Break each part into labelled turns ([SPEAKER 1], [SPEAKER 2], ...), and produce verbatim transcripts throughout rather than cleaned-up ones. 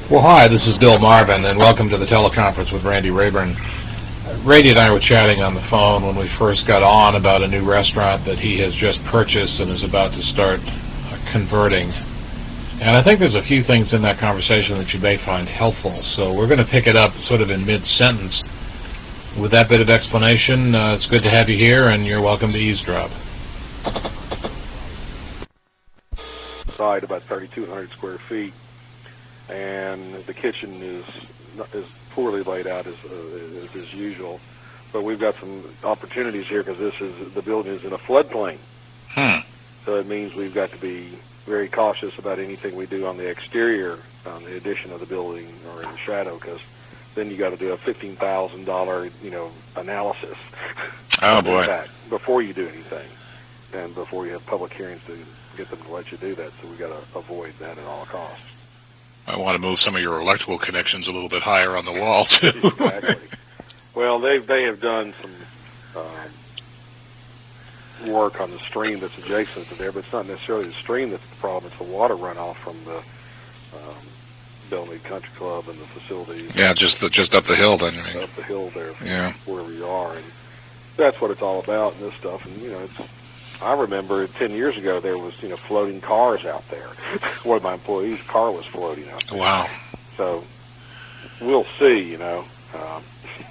[SPEAKER 1] Well, hi, this is Bill Marvin, and welcome to the teleconference with Randy Rayburn. Randy and I were chatting on the phone when we first got on about a new restaurant that he has just purchased and is about to start uh, converting. And I think there's a few things in that conversation that you may find helpful, so we're going to pick it up sort of in mid-sentence. With that bit of explanation, uh, it's good to have you here, and you're welcome to eavesdrop.
[SPEAKER 2] Side about thirty-two hundred square feet, and the kitchen is is poorly laid out as, uh, as as usual. But we've got some opportunities here because this is the building is in a floodplain.
[SPEAKER 1] Hmm.
[SPEAKER 2] So it means we've got to be very cautious about anything we do on the exterior, on the addition of the building or in the shadow, because then you got to do a fifteen thousand dollar you know analysis.
[SPEAKER 1] Oh boy!
[SPEAKER 2] Back before you do anything, and before you have public hearings to get them to let you do that. So we got to avoid that at all costs.
[SPEAKER 1] I want to move some of your electrical connections a little bit higher on the wall too.
[SPEAKER 2] Exactly. Well, they they have done some um, work on the stream that's adjacent to there, but it's not necessarily the stream that's the problem. It's the water runoff from the um, Bellmead Country Club and the facilities.
[SPEAKER 1] Yeah, just the, just up the hill then. I mean.
[SPEAKER 2] Up the hill there,
[SPEAKER 1] yeah.
[SPEAKER 2] Wherever you are, and that's what it's all about. And this stuff, and you know, it's. I remember ten years ago there was you know floating cars out there. One of my employees' car was floating out there.
[SPEAKER 1] Wow.
[SPEAKER 2] So we'll see, you know. Um,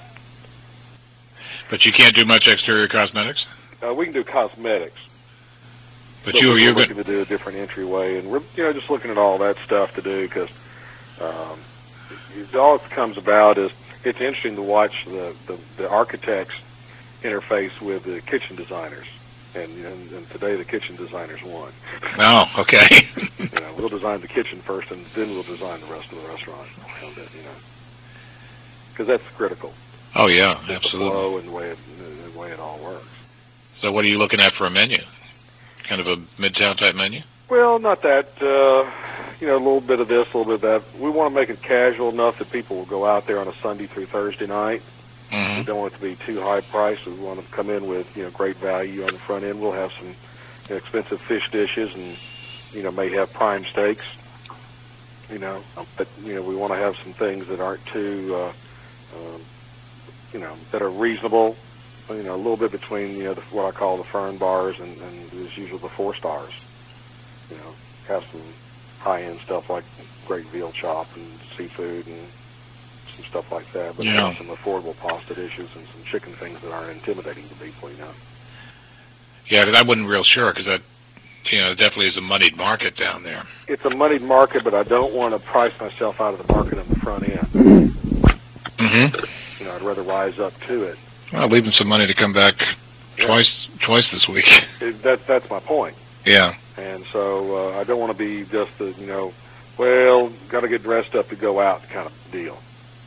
[SPEAKER 1] but you can't do much exterior cosmetics?
[SPEAKER 2] Uh, we can do cosmetics.
[SPEAKER 1] But
[SPEAKER 2] so
[SPEAKER 1] you
[SPEAKER 2] we're
[SPEAKER 1] you're
[SPEAKER 2] looking to do a different entryway, and we're you know just looking at all that stuff to do because um, it, all it comes about is it's interesting to watch the, the, the architects interface with the kitchen designers. And, and, and today the kitchen designers won.
[SPEAKER 1] Oh, okay.
[SPEAKER 2] you know, we'll design the kitchen first, and then we'll design the rest of the restaurant around it. You know, because that's critical.
[SPEAKER 1] Oh yeah,
[SPEAKER 2] Just
[SPEAKER 1] absolutely.
[SPEAKER 2] The flow and the way it, the way it all works.
[SPEAKER 1] So, what are you looking at for a menu? Kind of a Midtown type menu?
[SPEAKER 2] Well, not that. Uh, you know, a little bit of this, a little bit of that. We want to make it casual enough that people will go out there on a Sunday through Thursday night.
[SPEAKER 1] Mm-hmm.
[SPEAKER 2] We don't want it to be too high priced. We want to come in with you know great value on the front end. We'll have some you know, expensive fish dishes, and you know may have prime steaks. You know, but you know we want to have some things that aren't too, uh, um, you know, that are reasonable. You know, a little bit between you know the, what I call the fern bars and, and as usual the four stars. You know, have some high end stuff like great veal chop and seafood and some stuff like that, but
[SPEAKER 1] yeah.
[SPEAKER 2] some affordable pasta dishes and some chicken things that aren't intimidating to people, you know.
[SPEAKER 1] Yeah, because I wasn't real sure because that, you know, definitely is a moneyed market down there.
[SPEAKER 2] It's a moneyed market, but I don't want to price myself out of the market on the front end.
[SPEAKER 1] Mm-hmm.
[SPEAKER 2] You know, I'd rather rise up to it.
[SPEAKER 1] Well, leaving some money to come back
[SPEAKER 2] yeah.
[SPEAKER 1] twice, twice this week.
[SPEAKER 2] It, that that's my point.
[SPEAKER 1] Yeah.
[SPEAKER 2] And so uh, I don't want to be just the, you know, well, got to get dressed up to go out kind of deal.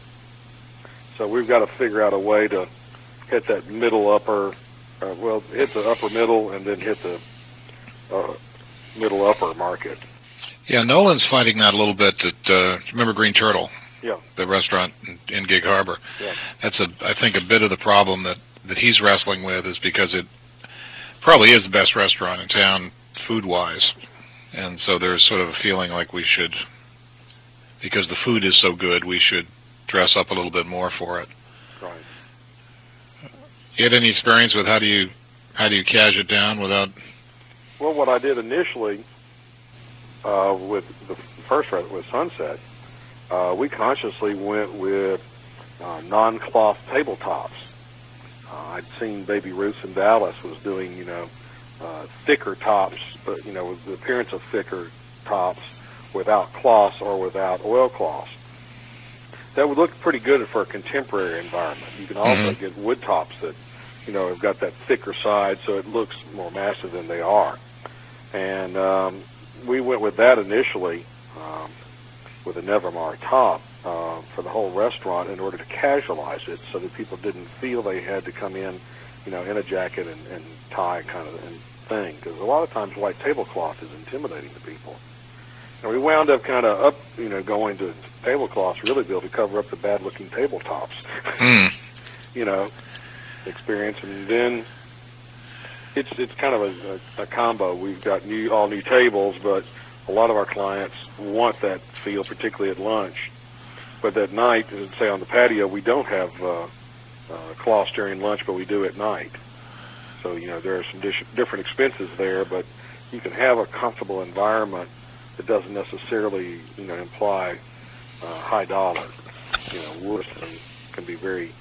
[SPEAKER 2] So we've got to figure out a way to hit that middle upper, uh, well, hit the upper middle and then hit the uh, middle upper market.
[SPEAKER 1] Yeah, Nolan's fighting that a little bit. At, uh, remember Green Turtle?
[SPEAKER 2] Yeah.
[SPEAKER 1] The restaurant in, in Gig Harbor.
[SPEAKER 2] Yeah.
[SPEAKER 1] That's, a, I think, a bit of the problem that, that he's wrestling with is because it probably is the best restaurant in town food-wise. And so there's sort of a feeling like we should, because the food is so good, we should dress up a little bit more for it.
[SPEAKER 2] Right.
[SPEAKER 1] You had any experience with how do you how do you cash it down without?
[SPEAKER 2] Well, what I did initially uh, with the first restaurant with Sunset, uh, we consciously went with uh, non-cloth tabletops. Uh, I'd seen Baby Ruth's in Dallas was doing you know uh, thicker tops, but you know with the appearance of thicker tops without cloths or without oilcloths. That would look pretty good for a contemporary environment. You can also mm-hmm. get wood tops that, you know, have got that thicker side, so it looks more massive than they are. And um, we went with that initially um, with a Nevermar top uh, for the whole restaurant in order to casualize it so that people didn't feel they had to come in, you know, in a jacket and, and tie kind of and thing. Because a lot of times white tablecloth is intimidating to people. And we wound up kind of up, you know, going to tablecloths really be able to cover up the bad-looking tabletops,
[SPEAKER 1] mm.
[SPEAKER 2] you know, experience. And then it's it's kind of a, a, a combo. We've got new all new tables, but a lot of our clients want that feel, particularly at lunch, But at night, say on the patio, we don't have uh, uh, cloths during lunch, but we do at night. So, you know, there are some dis- different expenses there, but you can have a comfortable environment that doesn't necessarily, you know, imply uh, high dollar. You know, wood can be very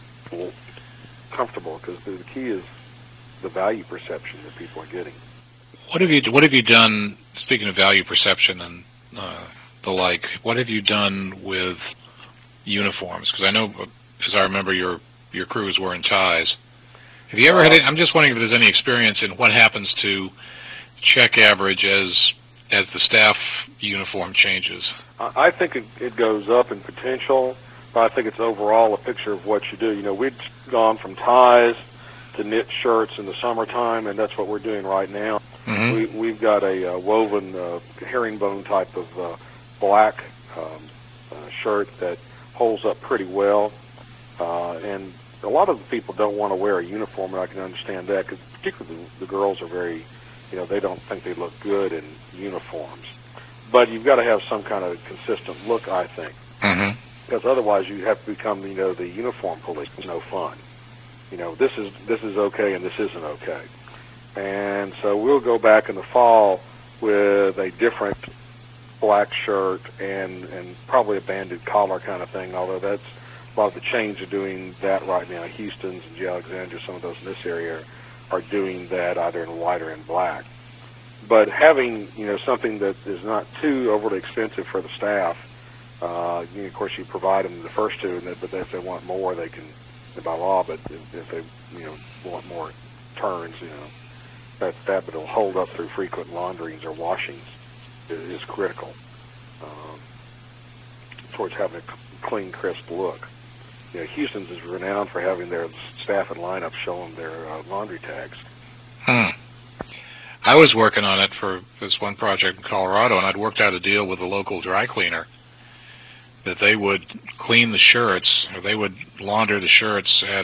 [SPEAKER 2] comfortable because the key is the value perception that people are getting.
[SPEAKER 1] What have you What have you done? Speaking of value perception and uh, the like, what have you done with uniforms? Because I know, as I remember, your your crews were in ties. Have you ever had? Any, I'm just wondering if there's any experience in what happens to check average as as the staff uniform changes.
[SPEAKER 2] I think it, it goes up in potential, but I think it's overall a picture of what you do. You know, we've gone from ties to knit shirts in the summertime, and that's what we're doing right now. Mm-hmm. We, we've got a uh, woven uh, herringbone type of uh, black um, uh, shirt that holds up pretty well, uh, and a lot of the people don't want to wear a uniform, and I can understand that, because particularly the, the girls are very, you know, they don't think they look good in uniforms. But you've got to have some kind of consistent look, I think, mm-hmm. because otherwise you have to become, you know, the uniform police. It's no fun. You know, this is this is okay and this isn't okay. And so we'll go back in the fall with a different black shirt and, and probably a banded collar kind of thing, although that's a lot of the chains are doing that right now. Houston's and J. Alexander, some of those in this area are doing that either in white or in black. But having, you know, something that is not too overly expensive for the staff, uh, you know, of course you provide them the first two, and then, but if they want more, they can, by law, but if, if they, you know, want more turns, you know, that's that, but it'll hold up through frequent launderings or washings is, is critical um, towards having a clean, crisp look. You know, Houston's is renowned for having their staff and lineup show them their uh, laundry tags.
[SPEAKER 1] Hmm. I was working on it for this one project in Colorado, and I'd worked out a deal with a local dry cleaner that they would clean the shirts, or they would launder the shirts at,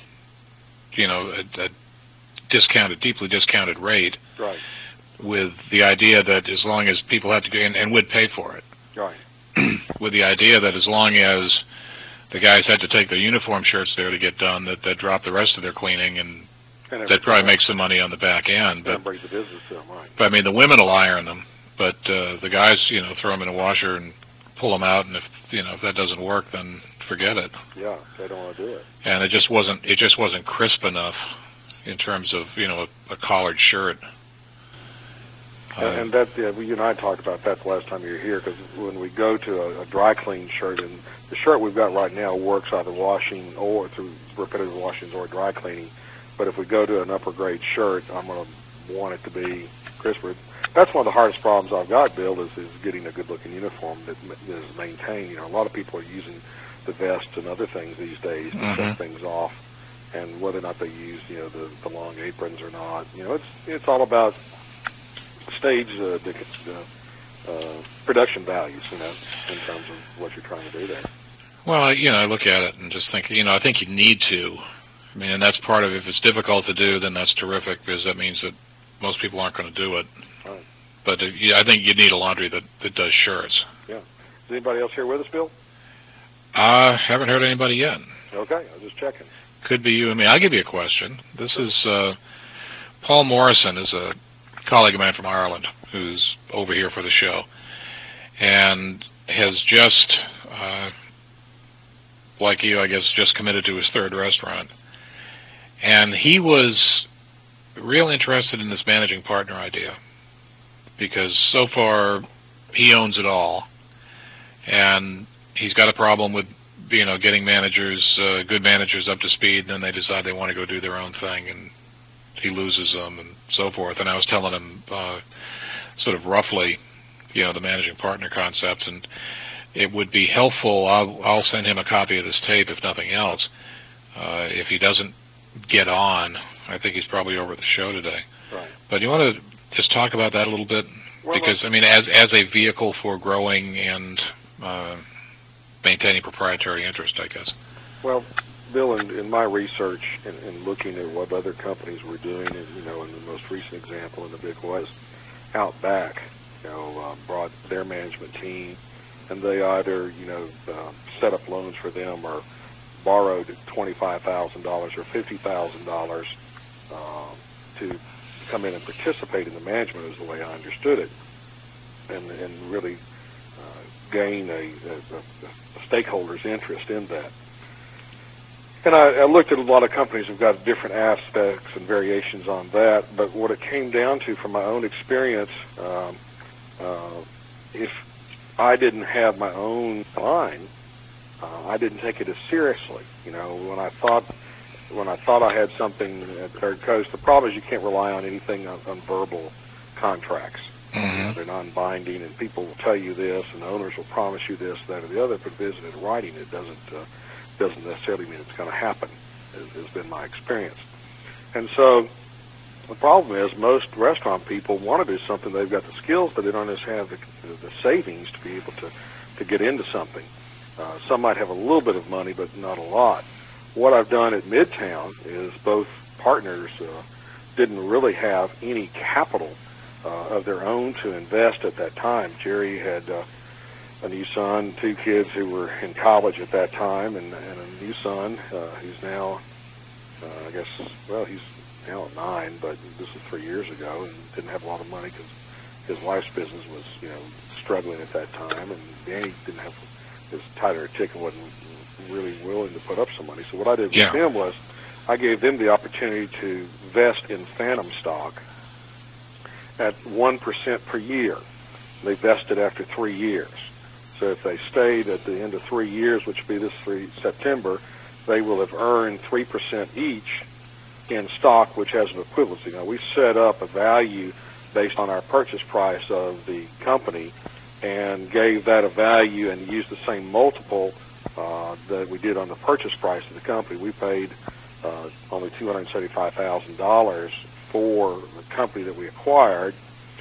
[SPEAKER 1] you know, a, a discounted, deeply discounted rate,
[SPEAKER 2] right?
[SPEAKER 1] With the idea that as long as people had to go in and would pay for it,
[SPEAKER 2] right?
[SPEAKER 1] With the idea that as long as the guys had to take their uniform shirts there to get done, that they'd drop the rest of their cleaning, and, and they'd probably make some money on the back end.
[SPEAKER 2] But brings the business to them, right?
[SPEAKER 1] But I mean, the women will iron them, but uh, the guys, you know, throw them in a washer and pull them out, and if you know if that doesn't work, then forget it.
[SPEAKER 2] Yeah, they don't want to do it.
[SPEAKER 1] And it just wasn't it just wasn't crisp enough in terms of, you know, a, a collared shirt.
[SPEAKER 2] And, uh, and that yeah, you and I talked about that the last time you were here, because when we go to a, a dry clean shirt, and the shirt we've got right now works either washing or through repetitive washings or dry cleaning. But if we go to an upper grade shirt, I'm going to want it to be crisper. That's one of the hardest problems I've got, Bill, is, is getting a good-looking uniform that is maintained. You know, a lot of people are using the vest and other things these days to mm-hmm. set things off, and whether or not they use, you know, the, the long aprons or not. You know, it's it's all about stage uh, the, uh, uh, production values, you know, in terms of what you're trying to do there.
[SPEAKER 1] Well, you know, I look at it and just think, you know, I think you need to. I mean, and that's part of it. If it's difficult to do, then that's terrific, because that means that most people aren't going to do it.
[SPEAKER 2] Right.
[SPEAKER 1] But uh, yeah, I think you need a laundry that, that does shirts.
[SPEAKER 2] Yeah. Is anybody else here with us, Bill?
[SPEAKER 1] I uh, haven't heard anybody yet.
[SPEAKER 2] Okay, I was just checking.
[SPEAKER 1] Could be you and me. I'll give you a question. This is uh, Paul Morrison is a colleague of mine from Ireland who's over here for the show, and has just, uh, like you, I guess, just committed to his third restaurant. And he was real interested in this managing partner idea, because so far he owns it all, and he's got a problem with, you know, getting managers, uh, good managers up to speed, and then they decide they want to go do their own thing, and he loses them and so forth. And I was telling him uh, sort of roughly, you know, the managing partner concept, and it would be helpful. I'll, I'll send him a copy of this tape, if nothing else. Uh, if he doesn't get on, I think he's probably over at the show today.
[SPEAKER 2] Right.
[SPEAKER 1] But you want to just talk about that a little bit? Well, because, I mean, as as a vehicle for growing and uh, maintaining proprietary interest, I guess.
[SPEAKER 2] Well, Bill, in, in my research and, and looking at what other companies were doing, and, you know, in the most recent example in the Big West, Outback, you know, uh, brought their management team and they either, you know, uh, set up loans for them or borrowed twenty-five thousand dollars or fifty thousand dollars uh, to come in and participate in the management, is the way I understood it, and, and really uh, gain a, a, a stakeholder's interest in that. And I, I looked at a lot of companies who've got different aspects and variations on that, but what it came down to from my own experience, um, uh, if I didn't have my own line, uh, I didn't take it as seriously. You know, when I thought when I thought I had something at Third Coast, the problem is you can't rely on anything on, on verbal contracts.
[SPEAKER 1] Mm-hmm.
[SPEAKER 2] You know, they're non-binding, and people will tell you this, and the owners will promise you this, that, or the other, but if it's in writing, it doesn't uh, doesn't necessarily mean it's going to happen, has, has been my experience. And so the problem is most restaurant people want to do something. They've got the skills, but they don't necessarily have the, the savings to be able to, to get into something. Uh, some might have a little bit of money, but not a lot. What I've done at Midtown is both partners uh, didn't really have any capital uh, of their own to invest at that time. Jerry had uh, a new son, two kids who were in college at that time, and, and a new son uh, who's now, uh, I guess, well, he's now at nine, but this was three years ago, and didn't have a lot of money because his wife's business was, you know, struggling at that time, and Danny didn't have his tighter ticket, wasn't really willing to put up some money. So what I did with
[SPEAKER 1] yeah.
[SPEAKER 2] them was I gave them the opportunity to vest in phantom stock at one percent per year. They vested after three years. So if they stayed at the end of three years, which would be this three September, they will have earned three percent each in stock, which has an equivalency. Now, we set up a value based on our purchase price of the company and gave that a value and used the same multiple uh, that we did on the purchase price of the company. We paid uh, only two hundred seventy-five thousand dollars for the company that we acquired,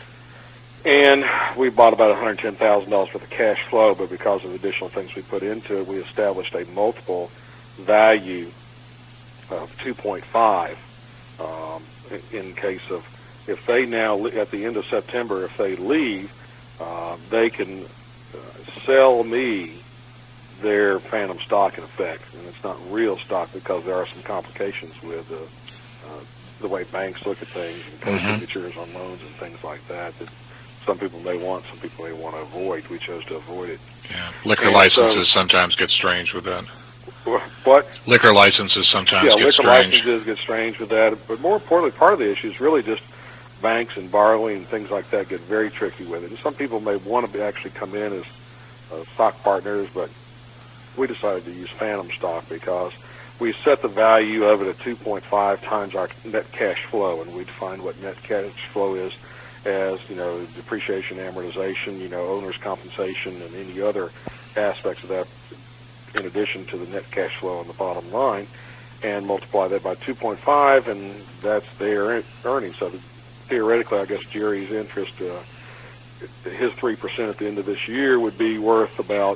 [SPEAKER 2] and we bought about one hundred ten thousand dollars worth of cash flow, but because of additional things we put into it, we established a multiple value of two point five um, in case of if they now, at the end of September, if they leave, uh, they can uh, sell me their phantom stock in effect, and it's not real stock because there are some complications with uh, uh, the way banks look at things and co-signatures mm-hmm. on loans and things like that that some people may want, some people may want to avoid. We chose to avoid it.
[SPEAKER 1] Yeah, liquor
[SPEAKER 2] and
[SPEAKER 1] licenses
[SPEAKER 2] so,
[SPEAKER 1] sometimes get strange with that.
[SPEAKER 2] What?
[SPEAKER 1] Liquor licenses sometimes
[SPEAKER 2] yeah,
[SPEAKER 1] get
[SPEAKER 2] liquor
[SPEAKER 1] strange.
[SPEAKER 2] licenses get strange with that. But more importantly, part of the issue is really just banks and borrowing and things like that get very tricky with it. And some people may want to be actually come in as uh, stock partners, but we decided to use phantom stock because we set the value of it at two point five times our net cash flow, and we define what net cash flow is as, you know, depreciation, amortization, you know, owner's compensation, and any other aspects of that in addition to the net cash flow on the bottom line, and multiply that by two point five, and that's their earnings. So theoretically, I guess Jerry's interest, uh, his three percent at the end of this year would be worth about,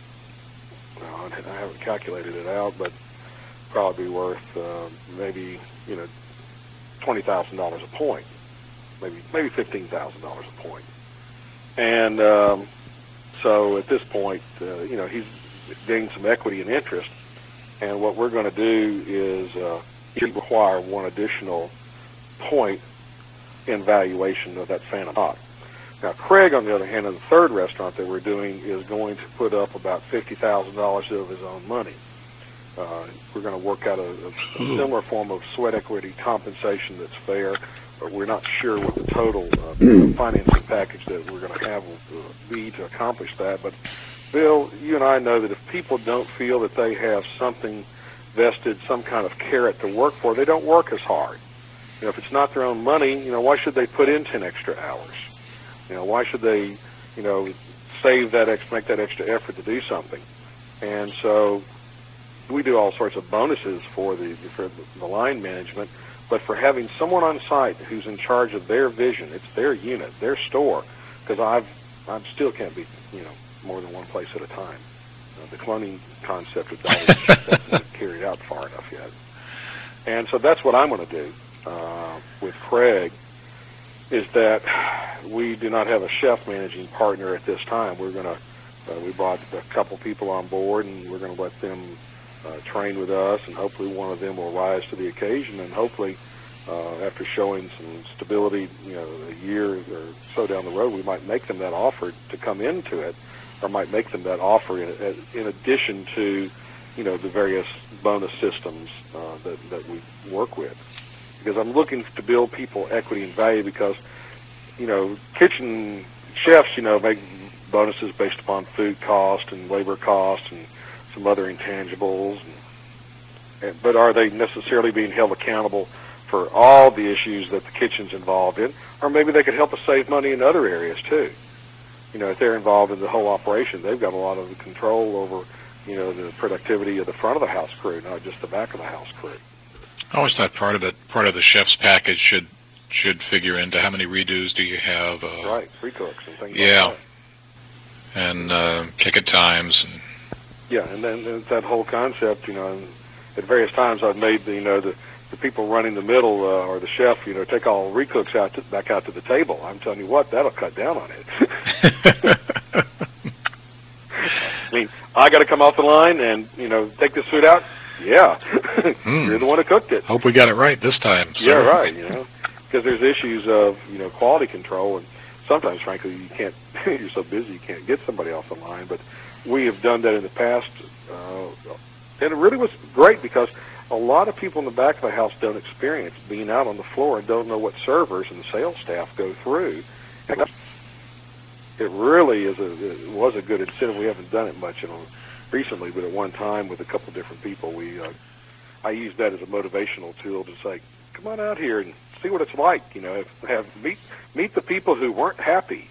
[SPEAKER 2] well, I haven't calculated it out, but probably be worth uh, maybe, you know, twenty thousand dollars a point, maybe maybe fifteen thousand dollars a point. And um, so at this point, uh, you know, he's gained some equity and interest, and what we're going to do is uh, require one additional point in valuation of that phantom stock. Now, Craig, on the other hand, in the third restaurant that we're doing, is going to put up about fifty thousand dollars of his own money. Uh, we're going to work out a, a similar form of sweat equity compensation that's fair, but we're not sure what the total uh, financing package that we're going to have will uh, be to accomplish that. But, Bill, you and I know that if people don't feel that they have something vested, some kind of carrot to work for, they don't work as hard. You know, if it's not their own money, you know, why should they put in ten extra hours? You know, why should they, you know, save that, ex make that extra effort to do something? And so we do all sorts of bonuses for the for the line management, but for having someone on site who's in charge of their vision, it's their unit, their store, because I've I still can't be, you know, more than one place at a time. Uh, the cloning concept hasn't carried out far enough yet, and so that's what I'm going to do uh, with Craig. Is that we do not have a chef managing partner at this time. We're going to Uh, we brought a couple people on board, and we're going to let them uh, train with us, and hopefully one of them will rise to the occasion, and hopefully uh, after showing some stability, you know, a year or so down the road, we might make them that offer to come into it, or might make them that offer in, in addition to, you know, the various bonus systems uh, that, that we work with. Because I'm looking to build people equity and value because, you know, kitchen chefs, you know, make bonuses based upon food cost and labor cost and some other intangibles. And, and, but are they necessarily being held accountable for all the issues that the kitchen's involved in? Or maybe they could help us save money in other areas too. You know, if they're involved in the whole operation, they've got a lot of the control over, you know, the productivity of the front of the house crew, not just the back of the house crew.
[SPEAKER 1] I always thought part of it, part of the chef's package should should figure into how many redos do you have. Uh,
[SPEAKER 2] right, pre-cooks and things
[SPEAKER 1] yeah.
[SPEAKER 2] like that.
[SPEAKER 1] And uh, ticket times. And
[SPEAKER 2] yeah, and then and that whole concept, you know, and at various times I've made the, you know, the, the people running the middle uh, or the chef, you know, take all recooks out to, back out to the table. I'm telling you what, that'll cut down on it. I mean, I got to come off the line and, you know, take this food out. Yeah, mm. You're the one who cooked it.
[SPEAKER 1] Hope we got it right this time. Sir.
[SPEAKER 2] Yeah, right. You know, because there's issues of, you know, quality control, and sometimes, frankly, you can't. You're so busy you can't get somebody off the line. But we have done that in the past, uh, and it really was great because a lot of people in the back of the house don't experience being out on the floor and don't know what servers and the sales staff go through. And it really is a it was a good incentive. We haven't done it much, you know, recently, but at one time with a couple different people, we uh, I used that as a motivational tool to say, come on out here and see what it's like. You know, have meet meet the people who weren't happy.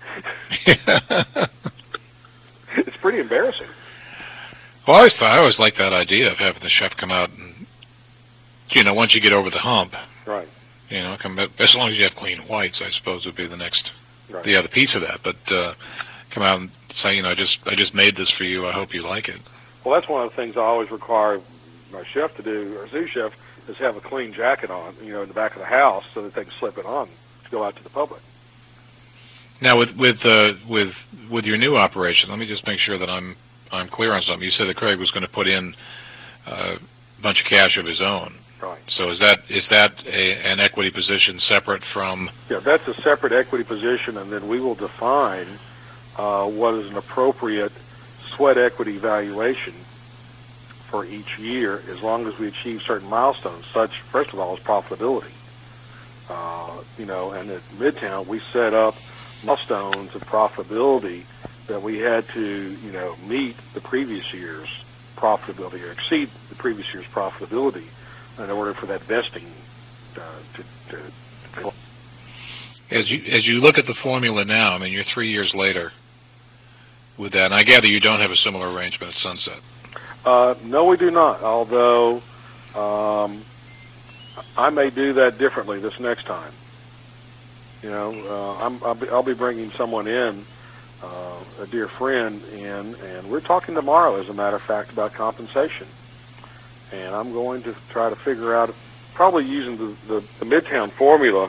[SPEAKER 2] It's pretty embarrassing.
[SPEAKER 1] Well, I always thought, I always liked that idea of having the chef come out and, you know, once you get over the hump,
[SPEAKER 2] right?
[SPEAKER 1] You know, come as long as you have clean whites, I suppose would be the next,
[SPEAKER 2] right.
[SPEAKER 1] the other piece of that. But uh, come out and say, you know, I just I just made this for you. I hope you like it.
[SPEAKER 2] Well, that's one of the things I always require my chef to do, or sous chef, is have a clean jacket on, you know, in the back of the house so that they can slip it on to go out to the public.
[SPEAKER 1] Now, with with uh, with with your new operation, let me just make sure that I'm I'm clear on something. You said that Craig was going to put in uh, a bunch of cash of his own.
[SPEAKER 2] Right.
[SPEAKER 1] So is that is that a, an equity position separate from?
[SPEAKER 2] Yeah, that's a separate equity position, and then we will define uh, what is an appropriate sweat equity valuation for each year, as long as we achieve certain milestones. Such, first of all, is profitability. Uh, you know, and at Midtown, we set up milestones of profitability that we had to, you know, meet the previous year's profitability or exceed the previous year's profitability in order for that vesting uh, to, to, to.
[SPEAKER 1] As you as you look at the formula now, I mean, you're three years later with that, and I gather you don't have a similar arrangement at Sunset.
[SPEAKER 2] Uh, no, we do not. Although um, I may do that differently this next time. You know, uh, I'm, I'll, be, I'll be bringing someone in, uh, a dear friend in, and we're talking tomorrow, as a matter of fact, about compensation. And I'm going to try to figure out, probably using the, the, the Midtown formula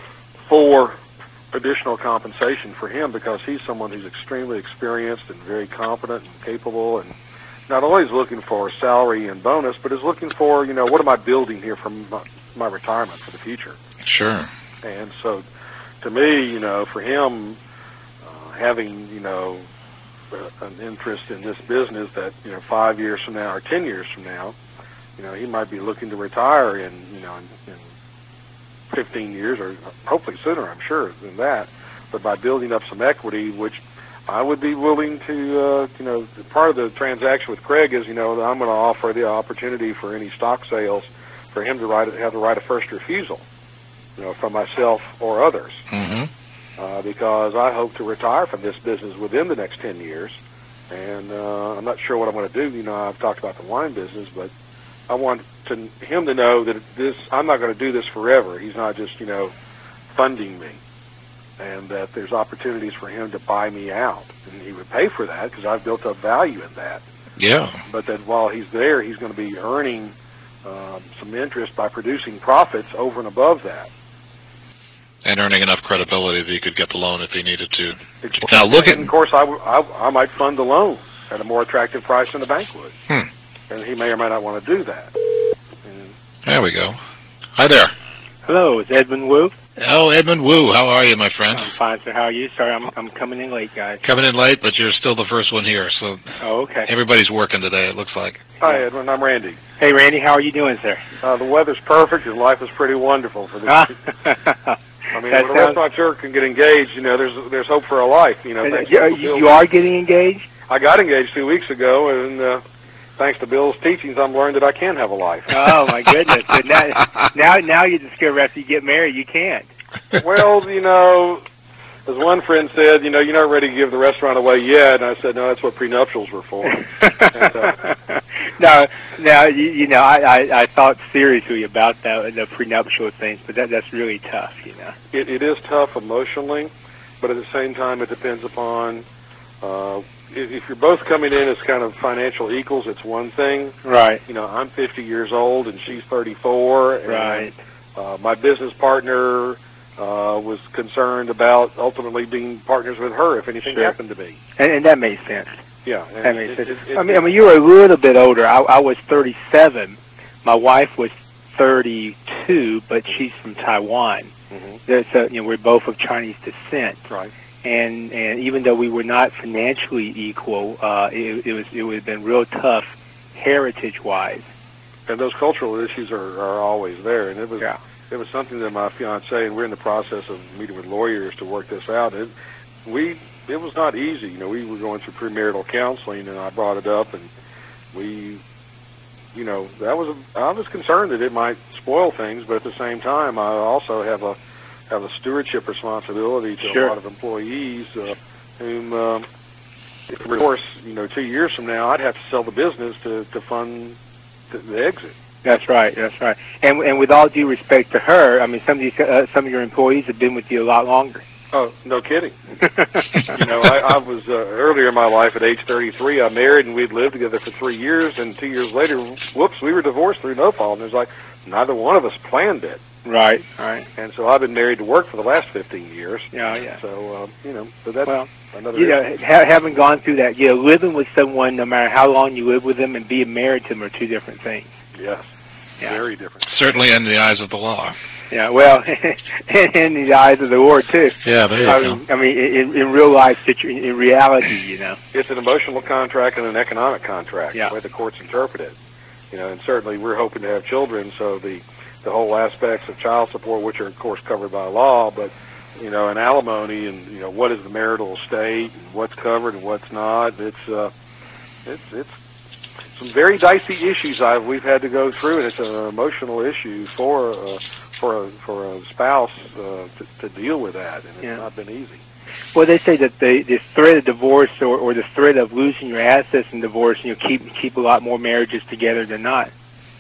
[SPEAKER 2] for additional compensation for him, because he's someone who's extremely experienced and very competent and capable, and not only is looking for salary and bonus, but is looking for, you know, what am I building here for my, my retirement for the future?
[SPEAKER 1] Sure.
[SPEAKER 2] And so, to me, you know, for him, uh, having, you know, uh, an interest in this business that, you know, five years from now or ten years from now, you know, he might be looking to retire in, you know, in, in fifteen years, or hopefully sooner, I'm sure, than that. But by building up some equity, which I would be willing to, uh, you know, part of the transaction with Craig is, you know, that I'm going to offer the opportunity for any stock sales for him to write, have the right of first refusal, you know, from myself or others.
[SPEAKER 1] Mm-hmm.
[SPEAKER 2] uh, because I hope to retire from this business within the next ten years. And uh, I'm not sure what I'm going to do. You know, I've talked about the wine business, but I want to, him to know that this, I'm not going to do this forever. He's not just, you know, funding me, and that there's opportunities for him to buy me out. And he would pay for that because I've built up value in that.
[SPEAKER 1] Yeah.
[SPEAKER 2] But that while he's there, he's going to be earning um, some interest by producing profits over and above that.
[SPEAKER 1] and earning enough credibility that he could get the loan if he needed to.
[SPEAKER 2] Exactly.
[SPEAKER 1] Now look at,
[SPEAKER 2] and of course, I, I, I might fund the loan at a more attractive price than the bank would,
[SPEAKER 1] hmm.
[SPEAKER 2] and he may or may not want to do that. And
[SPEAKER 1] there we go. Hi there.
[SPEAKER 3] Hello, it's Edmund Wu.
[SPEAKER 1] Oh, Edmund Wu, how are you, my friend?
[SPEAKER 3] I'm fine, sir. How are you? Sorry, I'm I'm coming in late, guys.
[SPEAKER 1] Coming in late, but you're still the first one here, so
[SPEAKER 3] oh, okay.
[SPEAKER 1] Everybody's working today, it looks like.
[SPEAKER 2] Hi, Edmund. I'm Randy.
[SPEAKER 3] Hey, Randy. How are you doing, sir?
[SPEAKER 2] Uh, the weather's perfect, and life is pretty wonderful for this. I mean,
[SPEAKER 3] that
[SPEAKER 2] when a restaurateur can get engaged, you know, there's there's hope for a life. You know,
[SPEAKER 3] uh, you, you are getting engaged?
[SPEAKER 2] I got engaged two weeks ago, and uh, thanks to Bill's teachings, I've learned that I can have a life.
[SPEAKER 3] Oh my goodness! So now, now, now you discover after you get married, you can't.
[SPEAKER 2] Well, you know, as one friend said, you know, you're not ready to give the restaurant away yet, and I said, no, that's what prenuptials were for. and, uh,
[SPEAKER 3] no, now you, you know, I, I I thought seriously about that the prenuptial things, but that that's really tough, you know.
[SPEAKER 2] It, it is tough emotionally, but at the same time, it depends upon. Uh, if you're both coming in as kind of financial equals, it's one thing.
[SPEAKER 3] Right.
[SPEAKER 2] You know, I'm fifty years old and she's thirty-four. And,
[SPEAKER 3] right.
[SPEAKER 2] Uh, my business partner uh, was concerned about ultimately being partners with her if anything
[SPEAKER 3] sure.
[SPEAKER 2] happened to me.
[SPEAKER 3] And, and that makes sense.
[SPEAKER 2] Yeah.
[SPEAKER 3] That makes
[SPEAKER 2] it,
[SPEAKER 3] sense.
[SPEAKER 2] it, it,
[SPEAKER 3] I mean, I mean, you were a little bit older. I, I was thirty-seven. My wife was thirty-two, but she's from Taiwan. Mm-hmm. So, you know, we're both of Chinese descent.
[SPEAKER 2] Right.
[SPEAKER 3] And and even though we were not financially equal, uh, it, it was it would have been real tough, heritage-wise.
[SPEAKER 2] And those cultural issues are, are always there. And it was
[SPEAKER 3] yeah.
[SPEAKER 2] it was something that my fiancée, and we're in the process of meeting with lawyers to work this out. It we it was not easy. You know, we were going through premarital counseling, and I brought it up, and we, you know, that was a, I was concerned that it might spoil things, but at the same time, I also have a have a stewardship responsibility to
[SPEAKER 3] sure.
[SPEAKER 2] a lot of employees uh, whom, um, if, of course, you know, two years from now, I'd have to sell the business to, to fund the, the exit.
[SPEAKER 3] That's right. That's right. And and with all due respect to her, I mean, some of these, uh, some of your employees have been with you a lot longer.
[SPEAKER 2] Oh, no kidding. you know, I, I was uh, earlier in my life at age thirty-three. I married, and we'd lived together for three years. And two years later, whoops, we were divorced through no fault. And it was like neither one of us planned it.
[SPEAKER 3] Right, right.
[SPEAKER 2] And so I've been married to work for the last fifteen years.
[SPEAKER 3] Yeah, yeah.
[SPEAKER 2] So, um, you know, so that's
[SPEAKER 3] well,
[SPEAKER 2] another
[SPEAKER 3] you know, ha- having gone through that, you know, living with someone, no matter how long you live with them, and being married to them are two different things.
[SPEAKER 2] Yes,
[SPEAKER 3] yeah.
[SPEAKER 2] very different.
[SPEAKER 1] Certainly in the eyes of the law.
[SPEAKER 3] Yeah, well, in the eyes of the Lord, too.
[SPEAKER 1] Yeah, there you
[SPEAKER 3] I
[SPEAKER 1] go.
[SPEAKER 3] mean, I mean in, in real life, in reality, you know.
[SPEAKER 2] It's an emotional contract and an economic contract,
[SPEAKER 3] yeah.
[SPEAKER 2] the way the courts interpret it. You know, and certainly we're hoping to have children, so the the whole aspects of child support, which are, of course, covered by law, but, you know, and alimony and, you know, what is the marital estate and what's covered and what's not, it's, uh, it's, it's some very dicey issues I've, we've had to go through, and it's an emotional issue for, uh, for, a, for a spouse uh, to, to deal with that, and it's
[SPEAKER 3] yeah.
[SPEAKER 2] not been easy.
[SPEAKER 3] Well, they say that the, the threat of divorce or, or the threat of losing your assets in divorce, you know, keep, keep a lot more marriages together than not.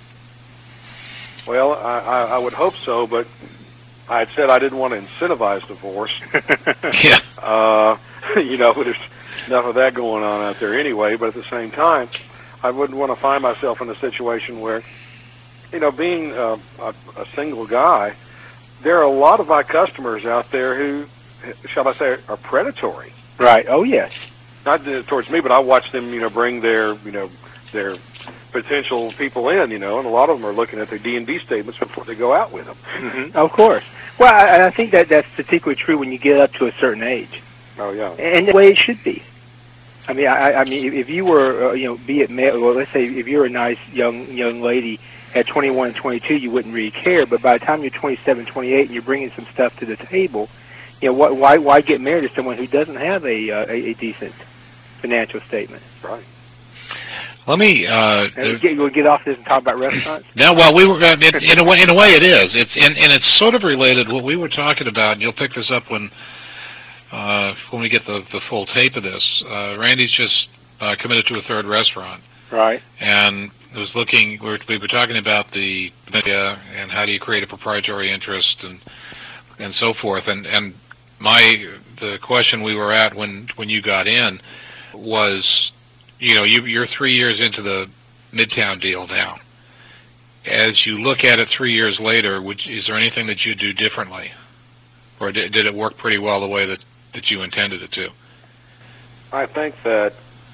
[SPEAKER 2] Well, I, I, I would hope so, but I had said I didn't want to incentivize divorce.
[SPEAKER 1] yeah.
[SPEAKER 2] Uh, you know, there's enough of that going on out there anyway, but at the same time, I wouldn't want to find myself in a situation where, you know, being uh, a, a single guy, there are a lot of my customers out there who, shall I say, are predatory.
[SPEAKER 3] Right. Oh, yes.
[SPEAKER 2] Not towards me, but I watch them, you know, bring their, you know, their potential people in, you know, and a lot of them are looking at their D and D statements before they go out with them.
[SPEAKER 3] Mm-hmm. Of course. Well, I, I think that that's particularly true when you get up to a certain age.
[SPEAKER 2] Oh, yeah.
[SPEAKER 3] And the way it should be. I mean, I, I mean, if you were, uh, you know, be it male, well, let's say if you're a nice young young lady at twenty-one and twenty-two, you wouldn't really care. But by the time you're twenty-seven, twenty-eight, and you're bringing some stuff to the table, you know, what, why why get married to someone who doesn't have a uh, a, a decent financial statement?
[SPEAKER 2] Right.
[SPEAKER 1] Let me. Uh,
[SPEAKER 3] get, we'll get off this and talk about restaurants.
[SPEAKER 1] No, well, we were going. In a way, in a way, it is. It's and, and it's sort of related. What we were talking about, and you'll pick this up when uh, when we get the the full tape of this. Uh, Randy's just uh, committed to a third restaurant,
[SPEAKER 3] right?
[SPEAKER 1] And was looking. We were, we were talking about the media and how do you create a proprietary interest and and so forth. And and my the question we were at when when you got in was, you know, you, you're three years into the Midtown deal now. As you look at it three years later, would, is there anything that you do differently? or did, did it work pretty well the way that, that you intended it to?
[SPEAKER 2] I think that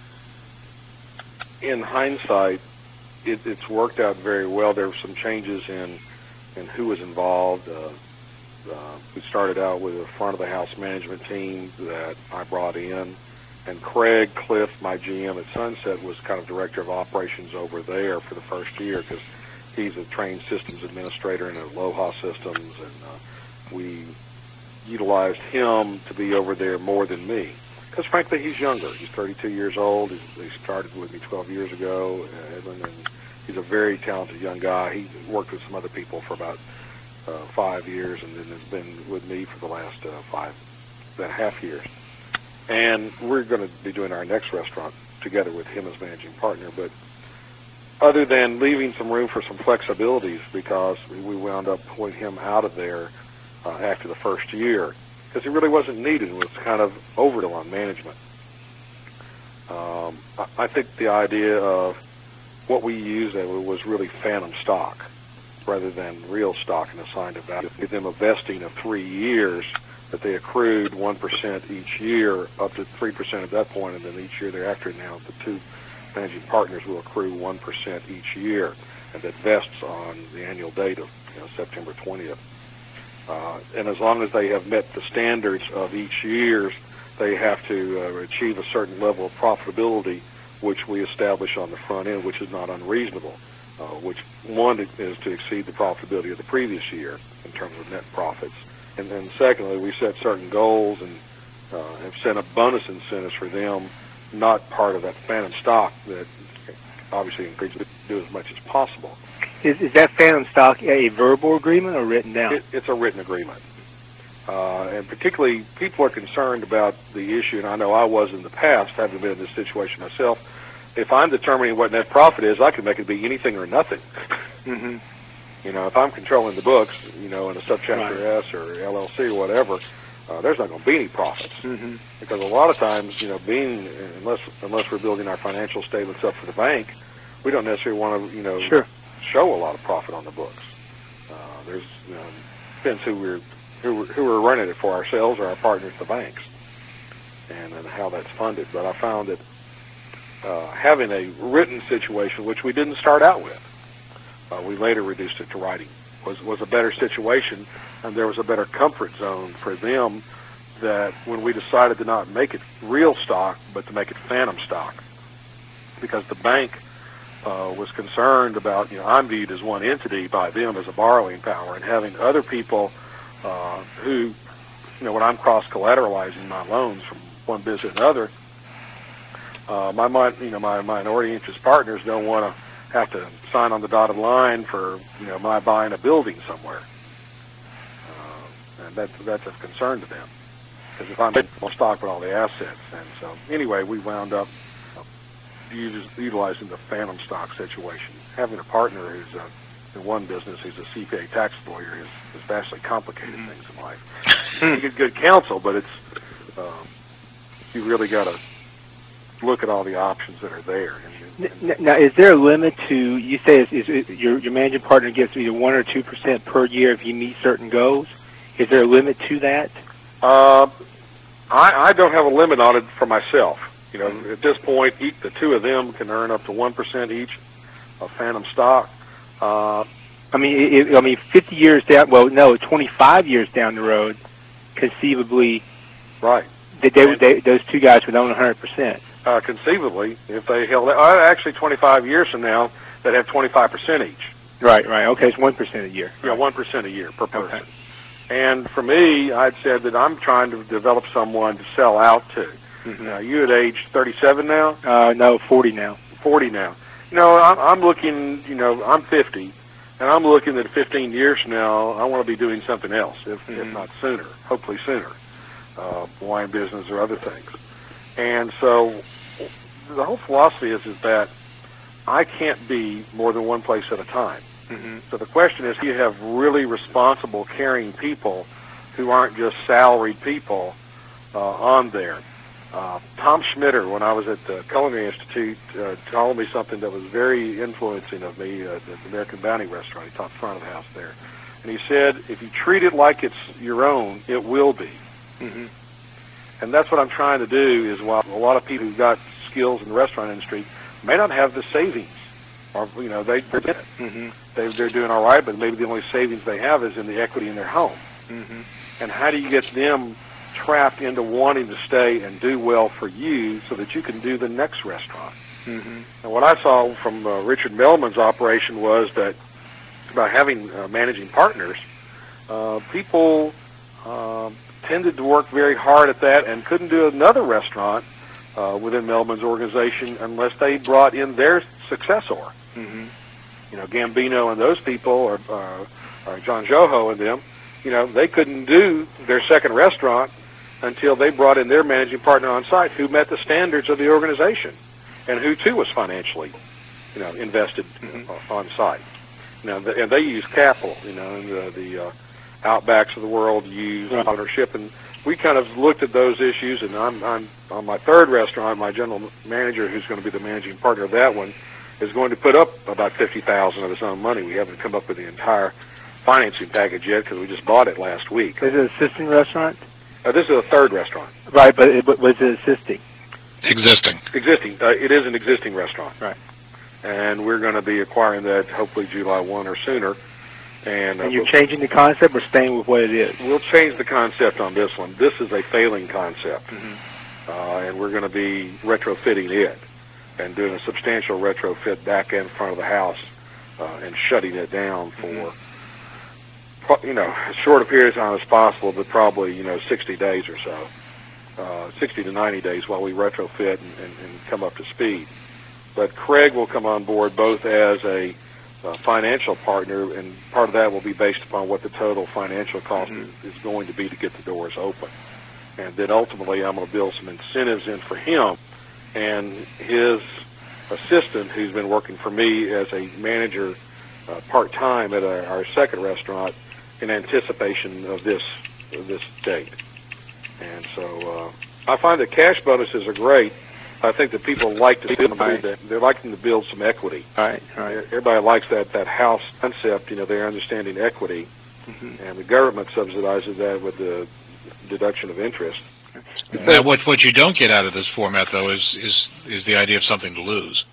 [SPEAKER 2] in hindsight, it, it's worked out very well. There were some changes in, in who was involved. Uh, uh, we started out with a front-of-the-house management team that I brought in, and Craig Cliff, my G M at Sunset, was kind of director of operations over there for the first year because he's a trained systems administrator in Aloha Systems, and uh, we utilized him to be over there more than me. Because, frankly, he's younger. He's thirty-two years old. He's, he started with me twelve years ago, Edwin, and he's a very talented young guy. He worked with some other people for about uh, five years and then has been with me for the last uh, five and a half years. And we're going to be doing our next restaurant together with him as managing partner. But other than leaving some room for some flexibilities, because we wound up pulling him out of there uh, after the first year, because he really wasn't needed. It was kind of overdone on management. Um, I, I think the idea of what we used was really phantom stock rather than real stock and assigned a value. Give them a vesting of three years that they accrued one percent each year up to three percent at that point, and then each year thereafter. Now the two managing partners will accrue one percent each year, and that vests on the annual date of you know, September twentieth. Uh, and as long as they have met the standards of each year, they have to uh, achieve a certain level of profitability, which we establish on the front end, which is not unreasonable. Uh, which one is to exceed the profitability of the previous year in terms of net profits. And then secondly, we set certain goals and uh, have set up bonus incentives for them, not part of that phantom stock that obviously encourages them to do as much as possible.
[SPEAKER 3] Is, is that phantom stock a verbal agreement or written down?
[SPEAKER 2] It, it's a written agreement. Uh, and particularly, people are concerned about the issue, and I know I was in the past, having been in this situation myself. If I'm determining what net profit is, I can make it be anything or nothing.
[SPEAKER 3] Mm-hmm.
[SPEAKER 2] You know, if I'm controlling the books, you know, in a subchapter
[SPEAKER 3] right.
[SPEAKER 2] S or L L C or whatever, uh, there's not going to be any profits.
[SPEAKER 3] Mm-hmm.
[SPEAKER 2] Because a lot of times, you know, being, unless unless we're building our financial statements up for the bank, we don't necessarily want to, you know,
[SPEAKER 3] sure.
[SPEAKER 2] show a lot of profit on the books. Uh, there's, you know, depends who we're, who, who we're running it for, ourselves or our partners, the banks, and, and how that's funded. But I found that uh, having a written situation, which we didn't start out with, Uh, we later reduced it to writing, was, was a better situation, and there was a better comfort zone for them that when we decided to not make it real stock, but to make it phantom stock, because the bank uh, was concerned about, you know, I'm viewed as one entity by them as a borrowing power, and having other people uh, who, you know, when I'm cross-collateralizing my loans from one business to another, uh, my, you know, my minority interest partners don't want to have to sign on the dotted line for, you know, my buying a building somewhere. Uh, and that's, that's of concern to them. Because if I'm in stock with all the assets. And so, anyway, we wound up utilizing the phantom stock situation. Having a partner who's uh, in one business, he's a C P A tax lawyer, has, has vastly complicated mm-hmm. things in life. You get good counsel, but it's, uh, you really got to look at all the options that are there. And, and
[SPEAKER 3] now, is there a limit to, you say is, is your, your managing partner gets either one or two percent per year if you meet certain goals? Is there a limit to that?
[SPEAKER 2] Uh, I, I don't have a limit on it for myself. You know, mm-hmm. at this point, each, the two of them can earn up to one percent each of phantom stock. Uh,
[SPEAKER 3] I mean, it, I mean, fifty years down, well, no, twenty-five years down the road, conceivably,
[SPEAKER 2] right?
[SPEAKER 3] They, they, they, those two guys would own one hundred percent.
[SPEAKER 2] Uh, conceivably, if they held it, uh, actually twenty-five years from now, they'd have twenty-five percent each.
[SPEAKER 3] Right, right. Okay, it's one percent a year.
[SPEAKER 2] Yeah, one percent a year per person.
[SPEAKER 3] Okay.
[SPEAKER 2] And for me, I'd said that I'm trying to develop someone to sell out to. Mm-hmm. Now, you at age thirty-seven now?
[SPEAKER 3] Uh, no, forty now.
[SPEAKER 2] forty now. You know, I'm, I'm looking, you know, I'm fifty, and I'm looking at fifteen years from now, I want to be doing something else, if, mm-hmm. if not sooner, hopefully sooner, uh, wine business or other things. And so the whole philosophy is, is that I can't be more than one place at a time. Mm-hmm. So the question is, do you have really responsible, caring people who aren't just salaried people uh, on there? Uh, Tom Schmitter, when I was at the Culinary Institute, uh, told me something that was very influencing of me uh, at the American Bounty restaurant. He taught front of the house there. And he said, if you treat it like it's your own, it will be.
[SPEAKER 3] Mm-hmm.
[SPEAKER 2] And that's what I'm trying to do is while a lot of people who've got skills in the restaurant industry may not have the savings, or, you know, they, they're,
[SPEAKER 3] mm-hmm.
[SPEAKER 2] they, they're doing all right, but maybe the only savings they have is in the equity in their home.
[SPEAKER 3] Mm-hmm.
[SPEAKER 2] And how do you get them trapped into wanting to stay and do well for you so that you can do the next restaurant?
[SPEAKER 3] Mm-hmm.
[SPEAKER 2] And what I saw from uh, Richard Melman's operation was that by having uh, managing partners, uh, people uh, tended to work very hard at that and couldn't do another restaurant uh, within Melman's organization unless they brought in their successor.
[SPEAKER 3] Mm-hmm.
[SPEAKER 2] You know, Gambino and those people, or, uh, or John Joho and them, you know, they couldn't do their second restaurant until they brought in their managing partner on site who met the standards of the organization and who, too, was financially, you know, invested
[SPEAKER 3] mm-hmm.
[SPEAKER 2] uh, on site. You know, the, and they use capital, you know, and the, the uh, Outbacks of the world use
[SPEAKER 3] right.
[SPEAKER 2] ownership, and we kind of looked at those issues, and I'm, I'm on my third restaurant, my general manager, who's going to be the managing partner of that one, is going to put up about fifty thousand dollars of his own money. We haven't come up with the entire financing package yet because we just bought it last week.
[SPEAKER 3] Is it an assisting restaurant?
[SPEAKER 2] Uh, this is a third restaurant.
[SPEAKER 3] Right, but it, but was it assisting?
[SPEAKER 1] Existing.
[SPEAKER 2] Existing. Uh, it is an existing restaurant.
[SPEAKER 3] Right.
[SPEAKER 2] And we're going to be acquiring that hopefully July first or sooner. And, uh,
[SPEAKER 3] and you're changing the concept or staying with what it is?
[SPEAKER 2] We'll change the concept on this one. This is a failing concept.
[SPEAKER 3] Mm-hmm.
[SPEAKER 2] Uh, and we're going to be retrofitting it and doing a substantial retrofit back in front of the house uh, and shutting it down for, mm-hmm. you know, as short a period of time as possible, but probably, you know, sixty days or so, uh, sixty to ninety days while we retrofit and, and, and come up to speed. But Craig will come on board both as a uh, financial partner, and part of that will be based upon what the total financial cost mm-hmm. is going to be to get the doors open. And then ultimately I'm going to build some incentives in for him and his assistant, who's been working for me as a manager uh, part-time at a, our second restaurant in anticipation of this of this date. And so uh, I find that cash bonuses are great. I think that people like to see them. They're liking to build some equity.
[SPEAKER 3] Right, right.
[SPEAKER 2] Everybody likes that, that house concept. You know, they're understanding equity, mm-hmm. and the government subsidizes that with the deduction of interest.
[SPEAKER 1] Now, what what you don't get out of this format, though, is is is the idea of something to lose.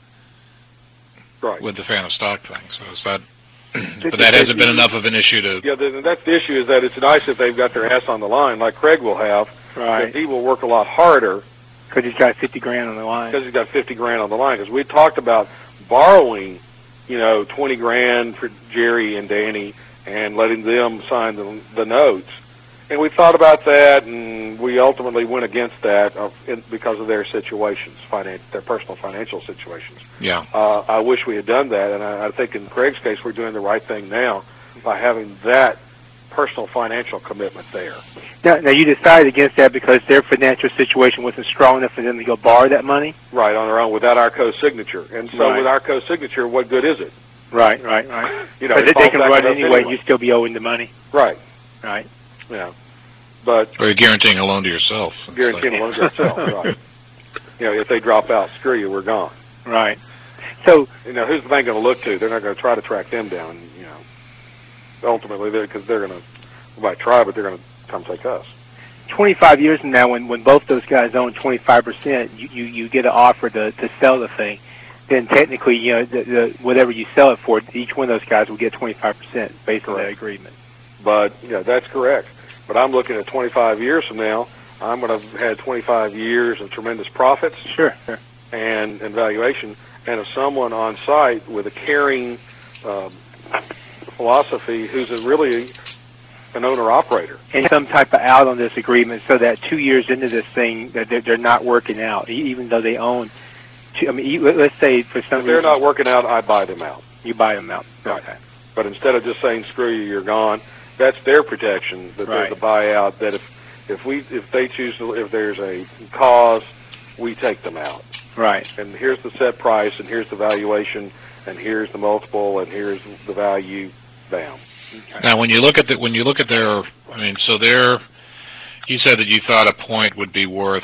[SPEAKER 2] Right.
[SPEAKER 1] With the phantom stock thing. So is that? But that hasn't been enough of an issue to.
[SPEAKER 2] Yeah, the, that's the issue. Is that it's nice if they've got their ass on the line, like Craig will have.
[SPEAKER 3] Right.
[SPEAKER 2] But he will work a lot harder.
[SPEAKER 3] Because he's got fifty grand on the line.
[SPEAKER 2] Because he's got fifty grand on the line. Because we talked about borrowing, you know, twenty grand for Jerry and Danny and letting them sign the, the notes. And we thought about that, and we ultimately went against that uh, in, because of their situations, finan- their personal financial situations.
[SPEAKER 1] Yeah.
[SPEAKER 2] Uh, I wish we had done that, and I, I think in Craig's case we're doing the right thing now by having that personal financial commitment there.
[SPEAKER 3] Now, now you decided against that because their financial situation wasn't strong enough for them to go borrow that money?
[SPEAKER 2] Right, on their own, without our co-signature. And so
[SPEAKER 3] right.
[SPEAKER 2] with our co-signature, what good is it?
[SPEAKER 3] Right, right, right.
[SPEAKER 2] You know,
[SPEAKER 3] but they, they can run anyway,
[SPEAKER 2] anyway,
[SPEAKER 3] and you still be owing the money.
[SPEAKER 2] Right.
[SPEAKER 3] Right.
[SPEAKER 2] Yeah. But
[SPEAKER 1] or you're guaranteeing a loan to yourself.
[SPEAKER 2] Guaranteeing a loan to yourself, right. You know, if they drop out, screw you, we're gone.
[SPEAKER 3] Right. So,
[SPEAKER 2] you know, who's the bank going to look to? They're not going to try to track them down, you know, ultimately, because they're, they're going to, we might try, but they're going to come take us.
[SPEAKER 3] twenty-five years from now, when, when both those guys own twenty-five percent, you, you, you get an offer to, to sell the thing, then technically, you know, the, the, whatever you sell it for, each one of those guys will get twenty-five percent based on that agreement.
[SPEAKER 2] But, yeah, that's correct. But I'm looking at twenty-five years from now, I'm going to have had twenty-five years of tremendous profits
[SPEAKER 3] sure, sure.
[SPEAKER 2] And, and valuation, and if someone on site with a caring um, philosophy who's a really an owner-operator.
[SPEAKER 3] And some type of out on this agreement so that two years into this thing, that they're, they're not working out, even though they own, two, I mean, let's say for some
[SPEAKER 2] If they're
[SPEAKER 3] reason,
[SPEAKER 2] not working out, I buy them out.
[SPEAKER 3] You buy them out.
[SPEAKER 2] Right.
[SPEAKER 3] Okay.
[SPEAKER 2] But instead of just saying, screw you, you're gone, that's their protection, that
[SPEAKER 3] right.
[SPEAKER 2] there's a buyout, that if, if, we, if they choose to, if there's a cause, we take them out.
[SPEAKER 3] Right.
[SPEAKER 2] And here's the set price, and here's the valuation, and here's the multiple, and here's the value, bam.
[SPEAKER 1] Okay. Now, when you look at the, when you look at their, I mean, so their, you said that you thought a point would be worth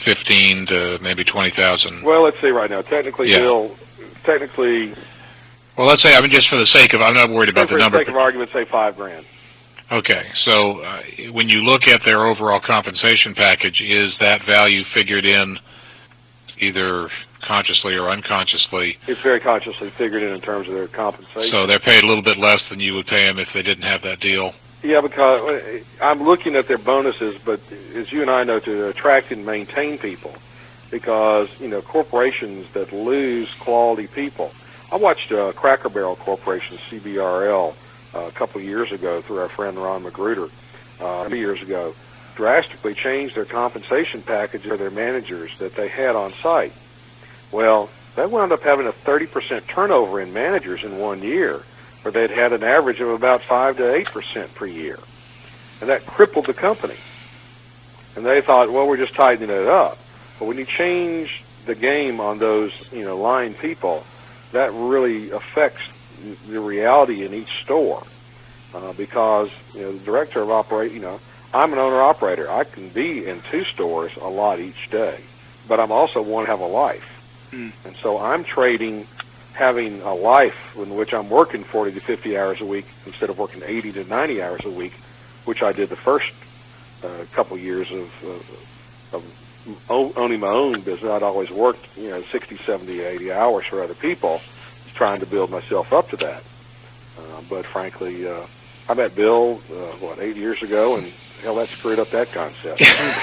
[SPEAKER 1] fifteen to maybe twenty thousand.
[SPEAKER 2] Well, let's see right now. Technically,
[SPEAKER 1] yeah.
[SPEAKER 2] Bill, technically,
[SPEAKER 1] Well, let's say, I mean, just for the sake of, I'm not worried about
[SPEAKER 2] for
[SPEAKER 1] the number.
[SPEAKER 2] For the sake of argument, say five grand.
[SPEAKER 1] Okay, so uh, when you look at their overall compensation package, is that value figured in either consciously or unconsciously?
[SPEAKER 2] It's very consciously figured in in terms of their compensation.
[SPEAKER 1] So they're paid a little bit less than you would pay them if they didn't have that deal?
[SPEAKER 2] Yeah, because I'm looking at their bonuses, but as you and I know, to attract and maintain people, because, you know, corporations that lose quality people. I watched uh, Cracker Barrel Corporation, C B R L, uh, a couple of years ago through our friend Ron Magruder, uh, two years ago, drastically change their compensation package for their managers that they had on site. Well, they wound up having a thirty percent turnover in managers in one year, where they'd had an average of about five to eight percent per year. And that crippled the company. And they thought, well, we're just tightening it up. But when you change the game on those, you know, line people, that really affects the reality in each store. Uh, because, you know, the director of operate, you know, I'm an owner-operator. I can be in two stores a lot each day, but I'm also want to have a life. Mm. And so I'm trading having a life in which I'm working forty to fifty hours a week instead of working eighty to ninety hours a week, which I did the first uh, couple years of, uh, of owning my own business. I'd always worked, you know, sixty, seventy, eighty hours for other people, trying to build myself up to that. Uh, but frankly, uh, I met Bill, uh, what, eight years ago, and hell, that screwed up that concept.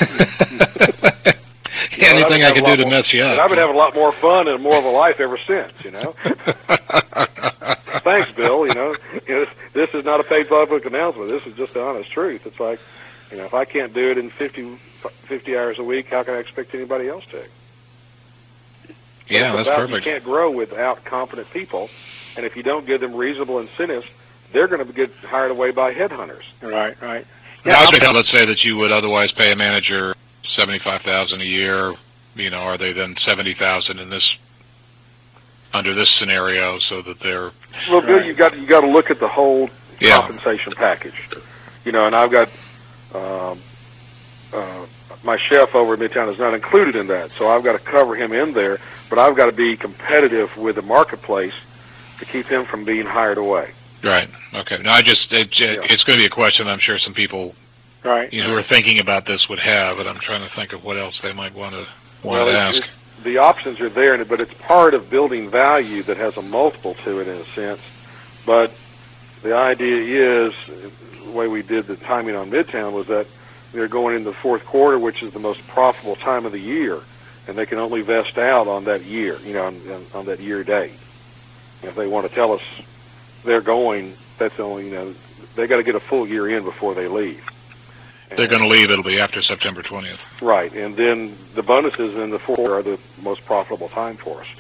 [SPEAKER 1] Yeah, know, anything I can do to
[SPEAKER 2] more,
[SPEAKER 1] mess you up.
[SPEAKER 2] And I've been having a lot more fun and more of a life ever since, you know. Thanks, Bill. You know, you know this, this is not a paid public announcement. This is just the honest truth. It's like, you know, if I can't do it in fifty, fifty hours a week, how can I expect anybody else to?
[SPEAKER 1] Yeah,
[SPEAKER 2] so
[SPEAKER 1] that's
[SPEAKER 2] about,
[SPEAKER 1] perfect.
[SPEAKER 2] You can't grow without competent people, and if you don't give them reasonable incentives, they're going to get hired away by headhunters.
[SPEAKER 3] Right, right.
[SPEAKER 1] Yeah, now, let's say that you would otherwise pay a manager seventy-five thousand dollars a year. You know, are they then seventy thousand dollars in this under this scenario, so that they're
[SPEAKER 2] well, Bill, you got you got to look at the whole
[SPEAKER 1] yeah.
[SPEAKER 2] compensation package. You know, and I've got um, uh, my chef over at Midtown is not included in that, so I've got to cover him in there. But I've got to be competitive with the marketplace to keep him from being hired away.
[SPEAKER 1] Right. Okay. No, I just it,
[SPEAKER 2] yeah.
[SPEAKER 1] it's going to be a question I'm sure some people
[SPEAKER 3] right.
[SPEAKER 1] you know, who are thinking about this would have, and I'm trying to think of what else they might want to want
[SPEAKER 2] well,
[SPEAKER 1] to ask.
[SPEAKER 2] It, the options are there, but it's part of building value that has a multiple to it in a sense. But the idea is, the way we did the timing on Midtown was that they're going into the fourth quarter, which is the most profitable time of the year, and they can only vest out on that year, you know, on, on that year date. And if they want to tell us they're going, that's only, you know, they got to get a full year in before they leave.
[SPEAKER 1] And they're going to leave. It'll be after September twentieth.
[SPEAKER 2] Right, and then the bonuses in the fourth are the most profitable time for us.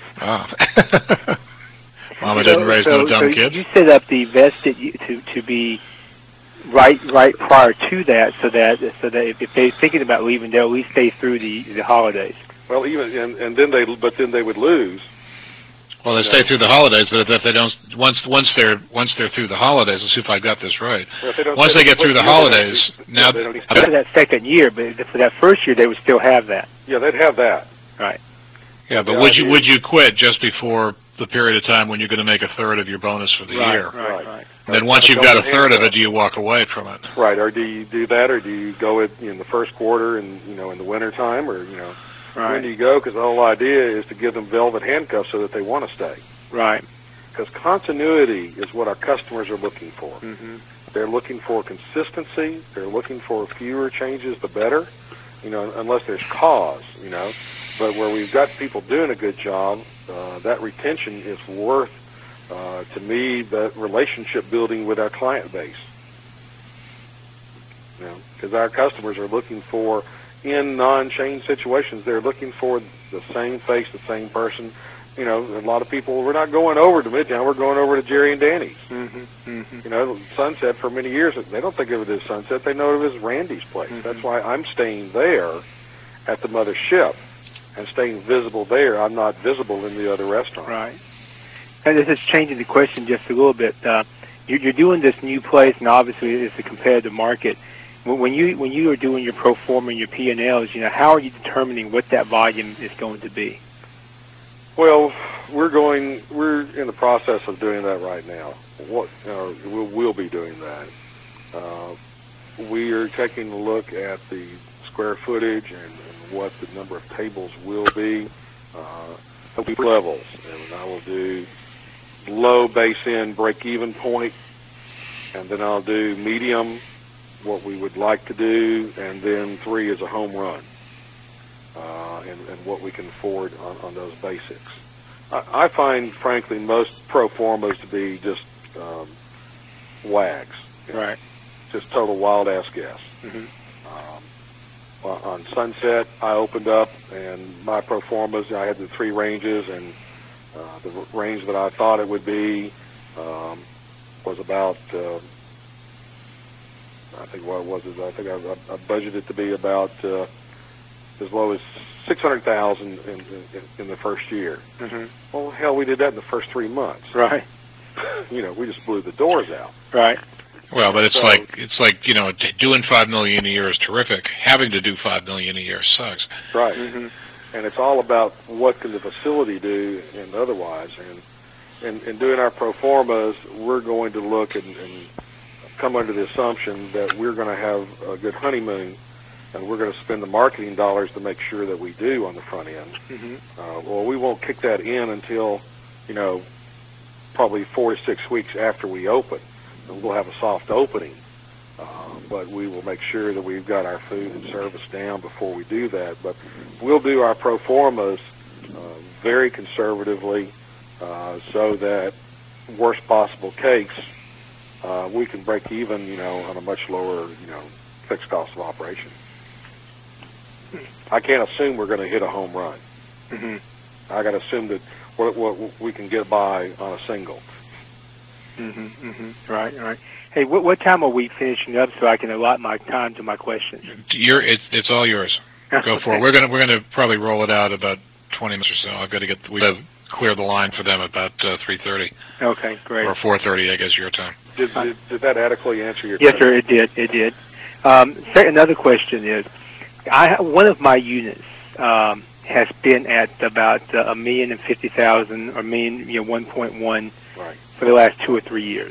[SPEAKER 1] Ah. Mama
[SPEAKER 3] so,
[SPEAKER 1] didn't raise
[SPEAKER 3] so,
[SPEAKER 1] no dumb
[SPEAKER 3] so
[SPEAKER 1] kids.
[SPEAKER 3] You set up the vested to to be right right prior to that, so that so that if they're thinking about leaving, they'll at least stay through the the holidays.
[SPEAKER 2] Well, even and, and then they but then they would lose.
[SPEAKER 1] Well, they stay through the holidays, but if they don't, once once they're once they're through the holidays, let's see if I got this right.
[SPEAKER 2] Well,
[SPEAKER 1] once they get through the holidays, now
[SPEAKER 3] for that second year, but for that first year, they would still have that.
[SPEAKER 2] Yeah, they'd have that.
[SPEAKER 3] Right.
[SPEAKER 1] Yeah, but would you would you quit just before the period of time when you're going to make a third of your bonus for the
[SPEAKER 3] right,
[SPEAKER 1] year?
[SPEAKER 3] Right, right.
[SPEAKER 1] And then once you've got a third of it, do you walk away from it?
[SPEAKER 2] Right, or do you do that, or do you go in, in the first quarter and you know in the winter time, or you know
[SPEAKER 3] right.
[SPEAKER 2] when do you go? Because the whole idea is to give them velvet handcuffs so that they want to stay.
[SPEAKER 3] Right.
[SPEAKER 2] Because continuity is what our customers are looking for.
[SPEAKER 3] Mm-hmm.
[SPEAKER 2] They're looking for consistency. They're looking for fewer changes, the better. You know, unless there's cause. You know, but where we've got people doing a good job, uh, that retention is worth, uh, to me, the relationship building with our client base. You know, because our customers are looking for, in non-change situations, they're looking for the same face, the same person. You know, a lot of people, we're not going over to Midtown, we're going over to Jerry and Danny's.
[SPEAKER 3] Mm-hmm, mm-hmm.
[SPEAKER 2] You know, Sunset for many years, they don't think of it as Sunset, they know it as Randy's place. Mm-hmm. That's why I'm staying there at the mothership and staying visible there. I'm not visible in the other restaurant.
[SPEAKER 3] Right. And this is changing the question just a little bit. Uh, you're, you're doing this new place, and obviously it's a competitive market. When you when you are doing your pro forma and your P and Ls, you know, how are you determining what that volume is going to be?
[SPEAKER 2] Well, we're going. We're in the process of doing that right now. What uh, we'll, we'll be doing that. Uh, we are taking a look at the square footage and, and what the number of tables will be. Uh, levels, and I will do low base in break even point, and then I'll do medium, what we would like to do, and then three is a home run. Uh, and, and what we can afford on, on those basics. I, I find, frankly, most pro formas to be just um, wags. You know,
[SPEAKER 3] right.
[SPEAKER 2] Just total wild-ass guess.
[SPEAKER 3] Mm-hmm.
[SPEAKER 2] Um, on Sunset, I opened up, and my pro formas, I had the three ranges, and uh, the range that I thought it would be um, was about, uh, I think what was it? I think I, I budgeted to be about uh, as low as six hundred thousand in, in, in the first year.
[SPEAKER 3] Mm-hmm.
[SPEAKER 2] Well, hell, we did that in the first three months.
[SPEAKER 3] Right.
[SPEAKER 2] You know, we just blew the doors out.
[SPEAKER 3] Right.
[SPEAKER 1] Well, but it's
[SPEAKER 2] so,
[SPEAKER 1] like it's like you know, doing five million a year is terrific. Having to do five million a year sucks.
[SPEAKER 2] Right.
[SPEAKER 3] Mm-hmm.
[SPEAKER 2] And it's all about what can the facility do and otherwise. And in doing our pro formas, we're going to look and, and come under the assumption that we're going to have a good honeymoon, and we're going to spend the marketing dollars to make sure that we do on the front end.
[SPEAKER 3] Mm-hmm.
[SPEAKER 2] Uh, well, we won't kick that in until, you know, probably four to six weeks after we open. And we'll have a soft opening, uh, but we will make sure that we've got our food and service down before we do that. But we'll do our pro formas uh, very conservatively uh, so that, worst possible case, uh, we can break even, you know, on a much lower, you know, fixed cost of operation. I can't assume we're going to hit a home run.
[SPEAKER 3] Mm-hmm.
[SPEAKER 2] I got to assume that what, what we can get by on a single.
[SPEAKER 3] Mm-hmm, mm-hmm. Right, right. Hey, what, what time are we finishing up so I can allot my time to my questions?
[SPEAKER 1] You're, it's, it's all yours. Go for it. We're gonna we're gonna probably roll it out about twenty minutes or so. I've got to get we have to clear the line for them about uh, three thirty.
[SPEAKER 3] Okay, great.
[SPEAKER 1] Or four thirty, I guess your time.
[SPEAKER 2] Did, did, did that adequately answer your
[SPEAKER 3] yes,
[SPEAKER 2] question?
[SPEAKER 3] Yes, sir. It did. It did. Um, another question is, I one of my units um, has been at about uh, a million and fifty thousand, or million, you know, one point one.
[SPEAKER 2] Right.
[SPEAKER 3] For the last two or three years.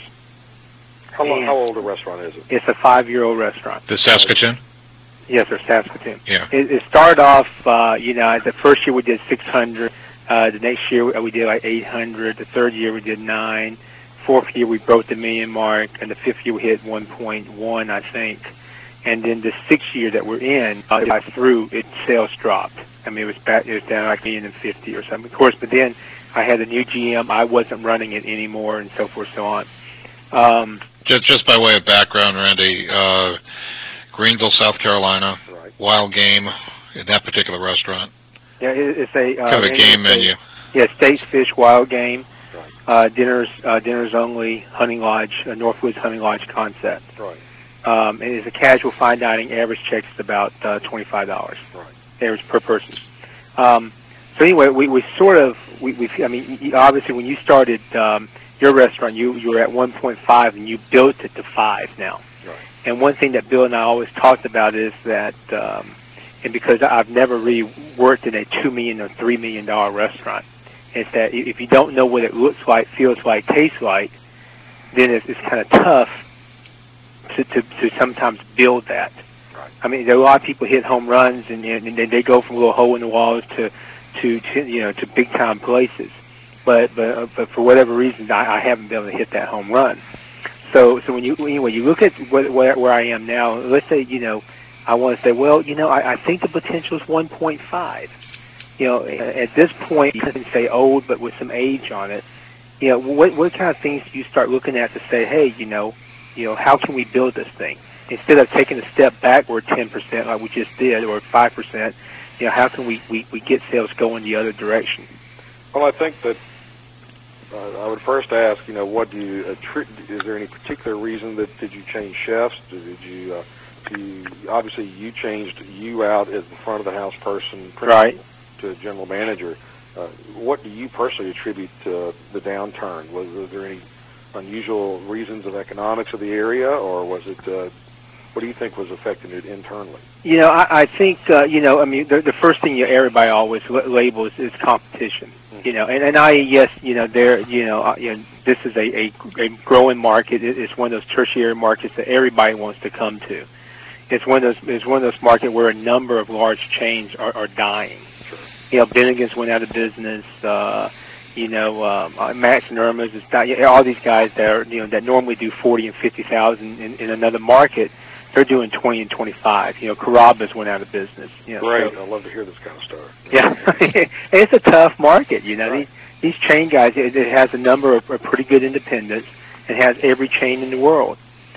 [SPEAKER 2] How long, how old a restaurant is it?
[SPEAKER 3] It's a five-year-old restaurant.
[SPEAKER 1] The Saskatoon?
[SPEAKER 3] Yes, sir, Saskatoon.
[SPEAKER 1] Yeah.
[SPEAKER 3] It, it started off, uh, you know, the first year we did six hundred. Uh, the next year we did like eight hundred. The third year we did nine. Fourth year we broke the million mark, and the fifth year we hit one point one, I think. And then the sixth year that we're in, uh, through its sales dropped. I mean, it was back, it was down like a million and fifty or something. Of course, but then I had a new G M. I wasn't running it anymore, and so forth, so on. Um,
[SPEAKER 1] just, just by way of background, Randy, uh, Greenville, South Carolina,
[SPEAKER 2] right.
[SPEAKER 1] Wild Game in that particular restaurant.
[SPEAKER 3] Yeah, it, it's a uh,
[SPEAKER 1] kind of a game menu.
[SPEAKER 3] A, yeah, steaks, fish, wild game,
[SPEAKER 2] right.
[SPEAKER 3] uh, dinners, uh, dinners only, hunting lodge, uh, Northwoods Hunting Lodge concept.
[SPEAKER 2] Right.
[SPEAKER 3] Um, and it's a casual fine dining. Average check is about uh, twenty-five dollars.
[SPEAKER 2] Right.
[SPEAKER 3] Average per person. Um, So anyway, we, we sort of, we, we, I mean, obviously when you started um, your restaurant, you, you were at one point five and you built it to five now.
[SPEAKER 2] Right.
[SPEAKER 3] And one thing that Bill and I always talked about is that, um, and because I've never really worked in a two million dollars or three million dollars restaurant, is that if you don't know what it looks like, feels like, tastes like, then it's, it's kind of tough to, to, to sometimes build that.
[SPEAKER 2] Right.
[SPEAKER 3] I mean, there are a lot of people hit home runs and, and they go from a little hole in the walls to To, to you know to big time places, but but uh, but for whatever reason I, I haven't been able to hit that home run. So so when you anyway you look at where, where where I am now, let's say you know I want to say well you know I, I think the potential is one point five. You know at this point you can say old but with some age on it. You know what what kind of things do you start looking at to say hey you know you know how can we build this thing instead of taking a step backward ten percent like we just did or five percent. You know, how can we, we, we get sales going the other direction?
[SPEAKER 2] Well, I think that uh, I would first ask, you know, what do you attri- is there any particular reason that did you change chefs? Did you, uh, do you obviously you changed you out as the front of the house person,
[SPEAKER 3] right,
[SPEAKER 2] to a general manager. Uh, what do you personally attribute to the downturn? Was, was there any unusual reasons of economics of the area, or was it uh, what do you think was affecting it internally?
[SPEAKER 3] You know, I, I think, uh, you know, I mean, the, the first thing you, everybody always l- labels is competition. Mm-hmm. You know, and, and I, yes, you know, there, you know, uh, you know, this is a, a, a growing market. It, it's one of those tertiary markets that everybody wants to come to. It's one of those, it's one of those markets where a number of large chains are, are dying. Sure. You know, Bennigan's went out of business. Uh, you know, um, uh, Max and Irma's is dying. All these guys that are, you know, that normally do forty and fifty thousand in, in another market. They're doing twenty and twenty-five. You know, Carrabba's went out of business. You know,
[SPEAKER 2] Great.
[SPEAKER 3] So,
[SPEAKER 2] I love to hear this kind of stuff.
[SPEAKER 3] Yeah. It's a tough market. You know, right. these, these chain guys, it, it has a number of, of pretty good independents. It has every chain in the world.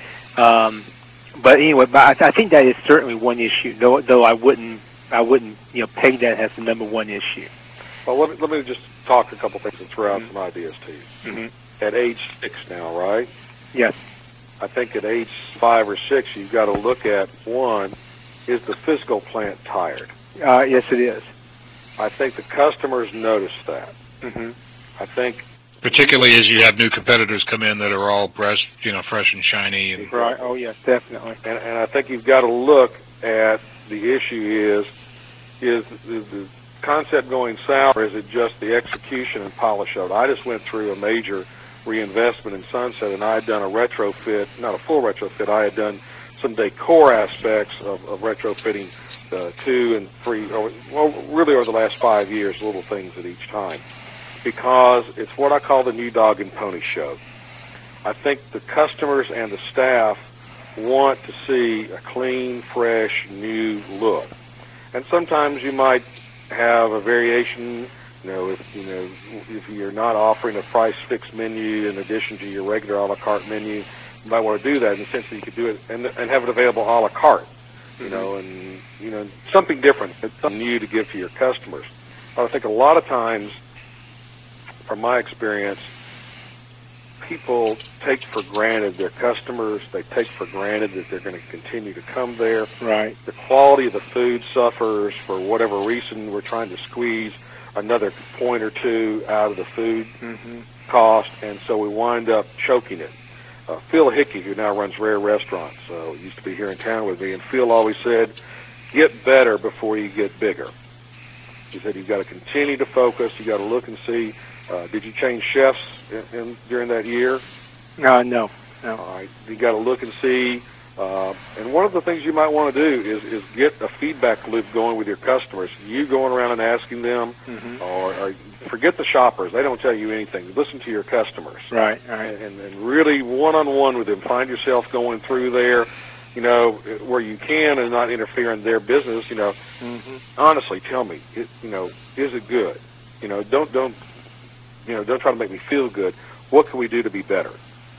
[SPEAKER 3] Um, but anyway, but I, I think that is certainly one issue, though, though I wouldn't, I wouldn't, you know, peg that as the number one issue.
[SPEAKER 2] Well, let me, let me just talk a couple things and throw out
[SPEAKER 3] mm-hmm.
[SPEAKER 2] some ideas to you.
[SPEAKER 3] Mm-hmm.
[SPEAKER 2] At age six now, right?
[SPEAKER 3] Yes.
[SPEAKER 2] I think at age five or six, you've got to look at, one, is the physical plant tired?
[SPEAKER 3] Uh, yes, it is.
[SPEAKER 2] I think the customers notice that.
[SPEAKER 3] Mm-hmm.
[SPEAKER 2] I think...
[SPEAKER 1] Particularly as you have new competitors come in that are all breast, you know, fresh and shiny. And
[SPEAKER 3] right. Oh, yes, definitely.
[SPEAKER 2] And, and I think you've got to look at the issue is, is the, the concept going south, or is it just the execution and polish of it? I just went through a major reinvestment in Sunset, and I had done a retrofit, not a full retrofit, I had done some decor aspects of, of retrofitting uh, two and three, or, well, really over the last five years, little things at each time, because it's what I call the new dog and pony show. I think the customers and the staff want to see a clean, fresh, new look. And sometimes you might have a variation. You know, if you know if you're not offering a price fixed menu in addition to your regular a la carte menu, you might want to do that in the sense that you could do it and, and have it available a la carte. You mm-hmm. know, and you know something different, something new to give to your customers. But I think a lot of times, from my experience, people take for granted their customers. They take for granted that they're going to continue to come there.
[SPEAKER 3] Right.
[SPEAKER 2] The quality of the food suffers for whatever reason. We're trying to squeeze another point or two out of the food
[SPEAKER 3] mm-hmm.
[SPEAKER 2] cost, and so we wind up choking it. Uh, Phil Hickey, who now runs Rare Restaurants, uh, used to be here in town with me, and Phil always said, get better before you get bigger. He said you've got to continue to focus. You've got to look and see, uh, did you change chefs in, in, during that year?
[SPEAKER 3] Uh, no. no.
[SPEAKER 2] All right. You've got to look and see. Uh, and one of the things you might want to do is, is get a feedback loop going with your customers. You going around and asking them,
[SPEAKER 3] mm-hmm.
[SPEAKER 2] or, or forget the shoppers. They don't tell you anything. Listen to your customers.
[SPEAKER 3] Right, right.
[SPEAKER 2] And, and really one-on-one with them. Find yourself going through there, you know, where you can and not interfere in their business. You know,
[SPEAKER 3] mm-hmm.
[SPEAKER 2] honestly, tell me, it, you know, is it good? You know, don't, don't, you know, don't try to make me feel good. What can we do to be better?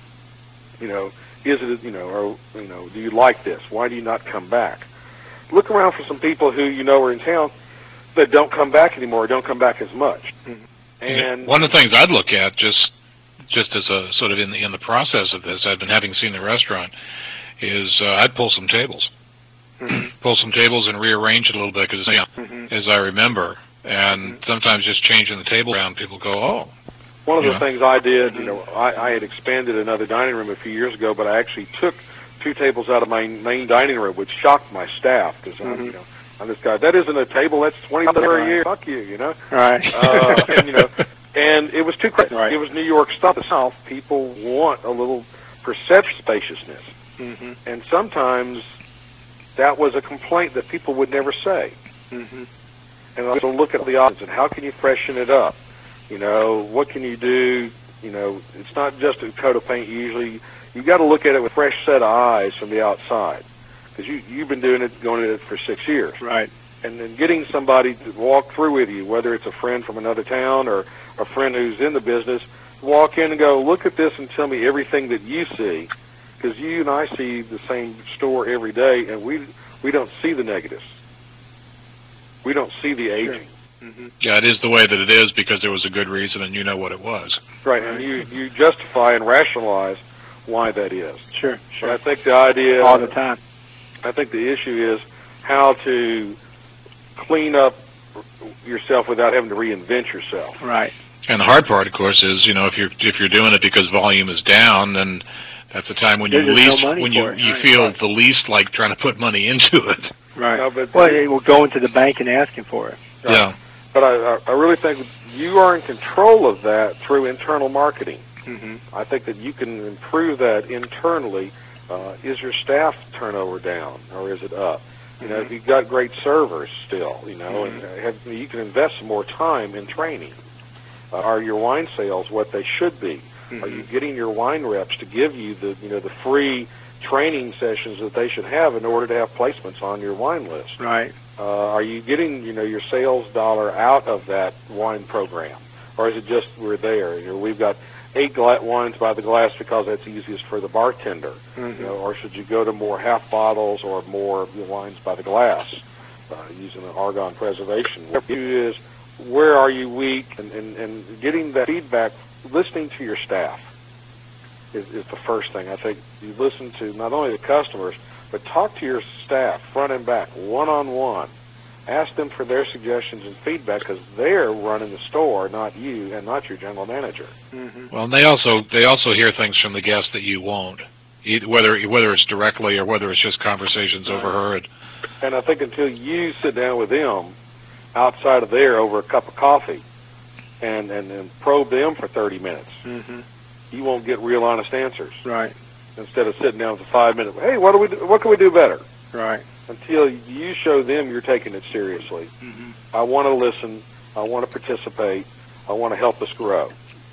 [SPEAKER 2] You know, is it, you know, or, you know, do you like this? Why do you not come back? Look around for some people who you know are in town that don't come back anymore, or don't come back as much.
[SPEAKER 3] Mm-hmm.
[SPEAKER 2] And
[SPEAKER 1] one of the things I'd look at, just just as a sort of in the in the process of this, I've been having seen the restaurant, is uh, I'd pull some tables,
[SPEAKER 3] mm-hmm.
[SPEAKER 1] pull some tables and rearrange it a little bit, because you know,
[SPEAKER 3] mm-hmm.
[SPEAKER 1] as I remember, and
[SPEAKER 3] mm-hmm.
[SPEAKER 1] sometimes just changing the table around, people go, oh.
[SPEAKER 2] One of the
[SPEAKER 1] Yeah.
[SPEAKER 2] things I did, you know, I, I had expanded another dining room a few years ago, but I actually took two tables out of my main dining room, which shocked my staff, because
[SPEAKER 3] mm-hmm.
[SPEAKER 2] I'm, you know, I'm this guy. That isn't a table. That's twenty dollars a year. Fuck you, you know.
[SPEAKER 3] Right.
[SPEAKER 2] uh, and you know, and it was too crazy.
[SPEAKER 3] Right.
[SPEAKER 2] It was New York style. The South, people want a little perceived spaciousness,
[SPEAKER 3] mm-hmm.
[SPEAKER 2] and sometimes that was a complaint that people would never say.
[SPEAKER 3] Mm-hmm.
[SPEAKER 2] And also look at the options and how can you freshen it up. You know, what can you do? You know, it's not just a coat of paint usually. You got to look at it with a fresh set of eyes from the outside, because you, you've been doing it, going at it for six years.
[SPEAKER 3] Right.
[SPEAKER 2] And then getting somebody to walk through with you, whether it's a friend from another town or a friend who's in the business, walk in and go, look at this and tell me everything that you see, because you and I see the same store every day, and we we don't see the negatives. We don't see the aging.
[SPEAKER 3] Sure. Mm-hmm.
[SPEAKER 1] Yeah, it is the way that it is because there was a good reason and you know what it was.
[SPEAKER 2] Right, and you, you justify and rationalize why that is.
[SPEAKER 3] Sure, sure.
[SPEAKER 2] But I think the idea...
[SPEAKER 3] All the time.
[SPEAKER 2] I think the issue is how to clean up yourself without having to reinvent yourself.
[SPEAKER 3] Right.
[SPEAKER 1] And the hard part, of course, is, you know, if you're if you're doing it because volume is down, then That's the time when you
[SPEAKER 3] There's
[SPEAKER 1] least
[SPEAKER 3] no money
[SPEAKER 1] when you
[SPEAKER 3] for it.
[SPEAKER 1] you
[SPEAKER 3] Right,
[SPEAKER 1] feel
[SPEAKER 3] right.
[SPEAKER 1] the least like trying to put money into it.
[SPEAKER 3] Right.
[SPEAKER 2] No, but
[SPEAKER 3] well, it will go into the bank and asking for it.
[SPEAKER 2] Right.
[SPEAKER 1] Yeah.
[SPEAKER 2] But I, I really think you are in control of that through internal marketing.
[SPEAKER 3] Mm-hmm.
[SPEAKER 2] I think that you can improve that internally. Uh, is your staff turnover down, or is it up? You know,
[SPEAKER 3] Mm-hmm.
[SPEAKER 2] if you've got great servers still, you know,
[SPEAKER 3] Mm-hmm.
[SPEAKER 2] and have, you can invest some more time in training. Uh, are your wine sales what they should be?
[SPEAKER 3] Mm-hmm.
[SPEAKER 2] Are you getting your wine reps to give you the, you know, the free training sessions that they should have in order to have placements on your wine list?
[SPEAKER 3] Right.
[SPEAKER 2] Uh, are you getting, you know, your sales dollar out of that wine program, or is it just we're there? You know, we've got eight gla- wines by the glass because that's easiest for the bartender.
[SPEAKER 3] Mm-hmm.
[SPEAKER 2] You know, or should you go to more half bottles or more you know, wines by the glass uh, using an argon preservation? What you do is where are you weak, and, and, and getting that feedback, listening to your staff is, is the first thing. I think you listen to not only the customers, but talk to your staff front and back, one-on-one. Ask them for their suggestions and feedback because they're running the store, not you, and not your general manager.
[SPEAKER 3] Mm-hmm.
[SPEAKER 1] Well, and they also they also hear things from the guests that you won't, either, whether whether it's directly or whether it's just conversations
[SPEAKER 2] Right.
[SPEAKER 1] overheard.
[SPEAKER 2] And I think until you sit down with them outside of there over a cup of coffee and, and, and probe them for thirty minutes,
[SPEAKER 3] Mm-hmm.
[SPEAKER 2] you won't get real honest answers.
[SPEAKER 3] Right.
[SPEAKER 2] Instead of sitting down for five minutes, hey, what do we do, what can we do better?
[SPEAKER 3] Right.
[SPEAKER 2] Until you show them you're taking it seriously.
[SPEAKER 3] Mm-hmm.
[SPEAKER 2] I want to listen. I want to participate. I want to help us grow.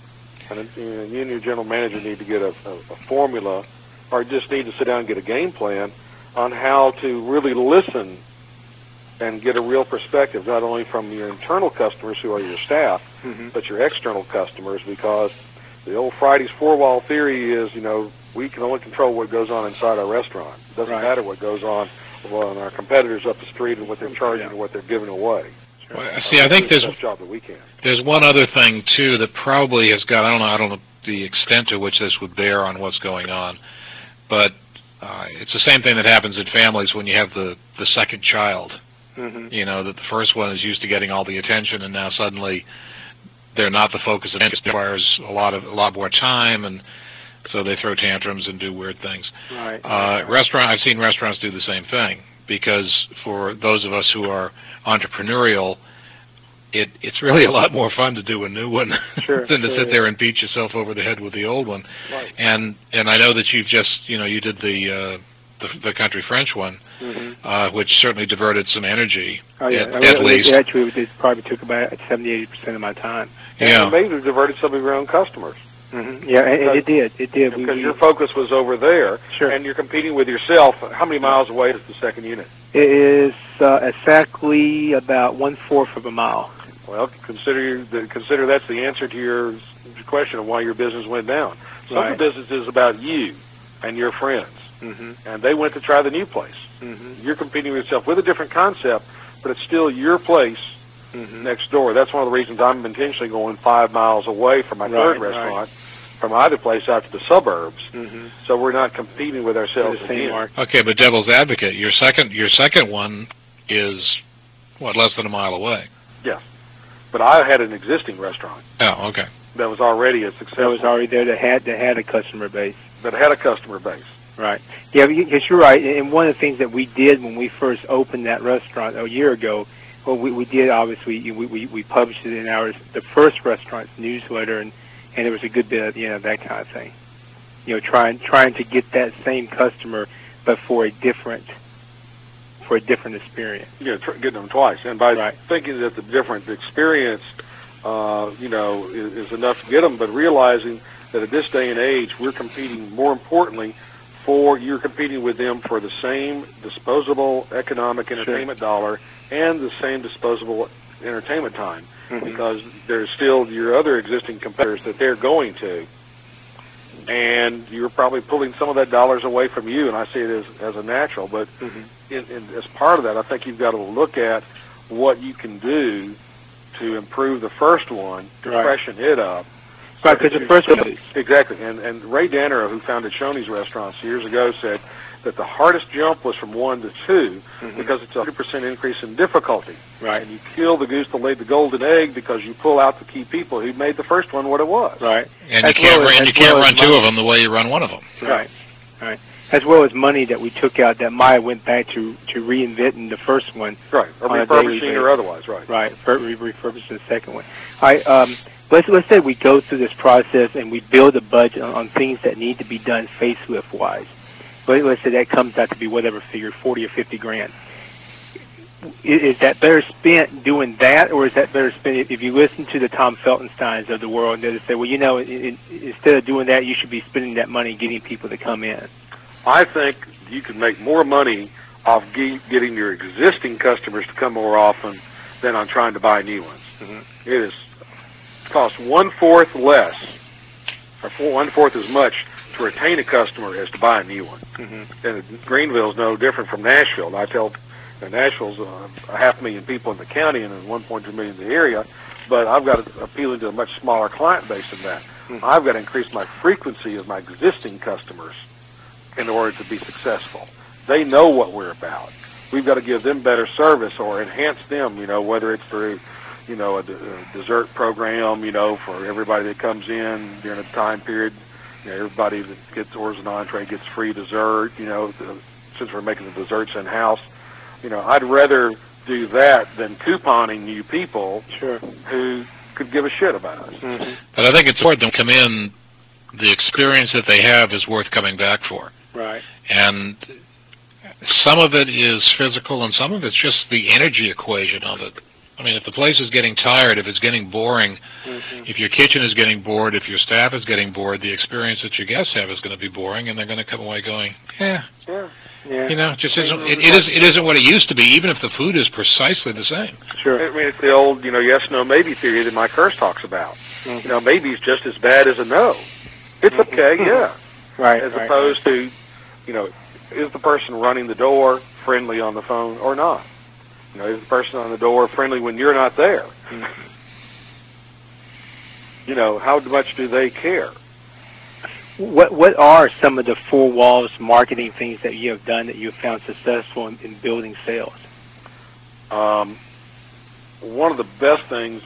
[SPEAKER 2] And you, know, you and your general manager need to get a, a, a formula, or just need to sit down and get a game plan on how to really listen and get a real perspective, not only from your internal customers who are your staff,
[SPEAKER 3] Mm-hmm.
[SPEAKER 2] but your external customers, because the old Friday's four-wall theory is, you know, we can only control what goes on inside our restaurant. It doesn't
[SPEAKER 3] Right.
[SPEAKER 2] matter what goes on on our competitors up the street and what they're charging
[SPEAKER 3] Yeah.
[SPEAKER 2] and what they're giving away.
[SPEAKER 1] Well,
[SPEAKER 2] Uh,
[SPEAKER 1] see, I
[SPEAKER 2] we
[SPEAKER 1] think
[SPEAKER 2] do the
[SPEAKER 1] there's
[SPEAKER 2] best job that we can.
[SPEAKER 1] there's one other thing too that probably has got I don't know I don't know the extent to which this would bear on what's going on, but uh, it's the same thing that happens in families when you have the the second child.
[SPEAKER 3] Mm-hmm.
[SPEAKER 1] You know, that the first one is used to getting all the attention, and now suddenly they're not the focus of it. It requires a lot of a lot more time, and so they throw tantrums and do weird things.
[SPEAKER 3] Right.
[SPEAKER 1] Uh, restaurant, I've seen restaurants do the same thing, because for those of us who are entrepreneurial, it it's really a lot more fun to do a new one
[SPEAKER 3] Sure,
[SPEAKER 1] than to
[SPEAKER 3] sure,
[SPEAKER 1] sit
[SPEAKER 3] yeah.
[SPEAKER 1] there and beat yourself over the head with the old one.
[SPEAKER 2] Right.
[SPEAKER 1] And and I know that you've just you know you did the uh, the, the country French one,
[SPEAKER 3] Mm-hmm.
[SPEAKER 1] uh, which certainly diverted some energy.
[SPEAKER 3] Oh yeah.
[SPEAKER 1] at,
[SPEAKER 3] I mean,
[SPEAKER 1] at
[SPEAKER 3] it-
[SPEAKER 1] least.
[SPEAKER 3] It actually, it probably took about seventy, eighty percent of my time.
[SPEAKER 2] And
[SPEAKER 1] Yeah.
[SPEAKER 2] it may have diverted some of your own customers.
[SPEAKER 3] Mm-hmm. Yeah, and, and it did. It did. We-
[SPEAKER 2] Because
[SPEAKER 3] we-
[SPEAKER 2] your focus was over there,
[SPEAKER 3] Sure.
[SPEAKER 2] and you're competing with yourself. How many miles away is the second unit?
[SPEAKER 3] It is uh, exactly about one fourth of a mile.
[SPEAKER 2] Well, consider the, consider that's the answer to your question of why your business went down. Some
[SPEAKER 3] Right.
[SPEAKER 2] of the business is about you and your friends,
[SPEAKER 3] Mm-hmm.
[SPEAKER 2] and they went to try the new place.
[SPEAKER 3] Mm-hmm.
[SPEAKER 2] You're competing with yourself with a different concept, but it's still your place
[SPEAKER 3] Mm-hmm.
[SPEAKER 2] next door. That's one of the reasons I'm intentionally going five miles away from my
[SPEAKER 3] Right,
[SPEAKER 2] third
[SPEAKER 3] right.
[SPEAKER 2] restaurant, from either place out to the suburbs,
[SPEAKER 3] Mm-hmm.
[SPEAKER 2] so we're not competing with ourselves
[SPEAKER 3] The same
[SPEAKER 2] again.
[SPEAKER 3] market.
[SPEAKER 1] Okay, but devil's advocate, your second your second one is what, less than a mile away?
[SPEAKER 2] Yes, but I had an existing restaurant
[SPEAKER 1] Oh, okay.
[SPEAKER 2] that was already a
[SPEAKER 3] That
[SPEAKER 2] successful,
[SPEAKER 3] was already there. That had that had a customer base.
[SPEAKER 2] that had a customer base.
[SPEAKER 3] Right. Yeah, because you're right. And one of the things that we did when we first opened that restaurant a year ago, well, we, we did obviously we, we we published it in our the first restaurant's newsletter, and and there was a good bit of you know that kind of thing. You know, trying trying to get that same customer, but for a different for a different experience.
[SPEAKER 2] You know, tr- getting them twice, and by
[SPEAKER 3] Right.
[SPEAKER 2] thinking that the different experience, uh, you know, is, is enough to get them, but realizing that at this day and age, we're competing more importantly for you're competing with them for the same disposable economic entertainment dollar and the same disposable entertainment time,
[SPEAKER 3] Mhm.
[SPEAKER 2] because there's still your other existing competitors that they're going to, and you're probably pulling some of that dollars away from you, and I see it as, as a natural, but
[SPEAKER 3] Mm-hmm.
[SPEAKER 2] in, in, as part of that, I think you've got to look at what you can do to improve the first one, to
[SPEAKER 3] Right.
[SPEAKER 2] freshen it up.
[SPEAKER 3] Right, because the first one.
[SPEAKER 2] Exactly, and and Ray Danner, who founded Shoney's Restaurants years ago, said that the hardest jump was from one to two
[SPEAKER 3] Mhm.
[SPEAKER 2] because it's a one hundred percent increase in difficulty.
[SPEAKER 3] Right.
[SPEAKER 2] And you kill the goose that laid the golden egg because you pull out the key people who made the first one what it was.
[SPEAKER 3] Right.
[SPEAKER 1] And
[SPEAKER 3] As
[SPEAKER 1] you can't
[SPEAKER 3] well as-
[SPEAKER 1] run,
[SPEAKER 3] as
[SPEAKER 1] you can't
[SPEAKER 3] well as
[SPEAKER 1] run two
[SPEAKER 3] money.
[SPEAKER 1] of them the way you run one of them.
[SPEAKER 3] Right. Right. As well as money that we took out that Maya went back to to reinventing the first one.
[SPEAKER 2] Right. Or
[SPEAKER 3] On a daily
[SPEAKER 2] refurbishing
[SPEAKER 3] basis.
[SPEAKER 2] or otherwise. Right.
[SPEAKER 3] Right. Re- re- refurbishing the second one. All right. Um, let's let's say we go through this process and we build a budget on, on things that need to be done facelift wise. But let's say that comes out to be whatever figure, forty or fifty grand. Is, is that better spent doing that, or is that better spent if you listen to the Tom Feltensteins of the world and they say, well, you know, in, in, instead of doing that, you should be spending that money getting people to come in?
[SPEAKER 2] I think you can make more money off ge- getting your existing customers to come more often than on trying to buy new ones.
[SPEAKER 3] Mm-hmm.
[SPEAKER 2] It is costs one fourth less, or four, one fourth as much to retain a customer as to buy a new one.
[SPEAKER 3] Mm-hmm.
[SPEAKER 2] And Greenville is no different from Nashville. And I tell you know, Nashville's uh, a half million people in the county and one point two million in the area, but I've got to appeal to a much smaller client base than that. Mm-hmm. I've got to increase my frequency of my existing customers in order to be successful. They know what we're about. We've got to give them better service or enhance them, you know, whether it's through, you know, a, d- a dessert program, you know, for everybody that comes in during a time period. You know, everybody that gets orders an entree gets free dessert, you know, the, since we're making the desserts in-house. You know, I'd rather do that than couponing new people
[SPEAKER 3] Sure.
[SPEAKER 2] who could give a shit about us.
[SPEAKER 3] Mm-hmm.
[SPEAKER 1] But I think it's important to come in, the experience that they have is worth coming back for.
[SPEAKER 3] Right.
[SPEAKER 1] And some of it is physical and some of it's just the energy equation of it. I mean, if the place is getting tired, if it's getting boring,
[SPEAKER 3] Mm-hmm.
[SPEAKER 1] if your kitchen is getting bored, if your staff is getting bored, the experience that your guests have is going to be boring, and they're going to come away going, yeah,
[SPEAKER 2] Yeah.
[SPEAKER 3] Yeah.
[SPEAKER 1] you know, it just isn't, it, it, is, it isn't what it used to be, even if the food is precisely the same.
[SPEAKER 3] Sure.
[SPEAKER 2] I mean, it's the old, you know, yes, no, maybe theory that Mike Hurst talks about.
[SPEAKER 3] Mm-hmm.
[SPEAKER 2] You know, maybe it's just as bad as a no. It's okay, yeah.
[SPEAKER 3] Right.
[SPEAKER 2] As
[SPEAKER 3] right.
[SPEAKER 2] opposed to, you know, is the person running the door friendly on the phone or not? You know, is the person on the door friendly when you're not there?
[SPEAKER 3] Mm-hmm.
[SPEAKER 2] You know, how much do they care?
[SPEAKER 3] What What are some of the four walls marketing things that you have done that you have found successful in, in building sales?
[SPEAKER 2] Um, one of the best things,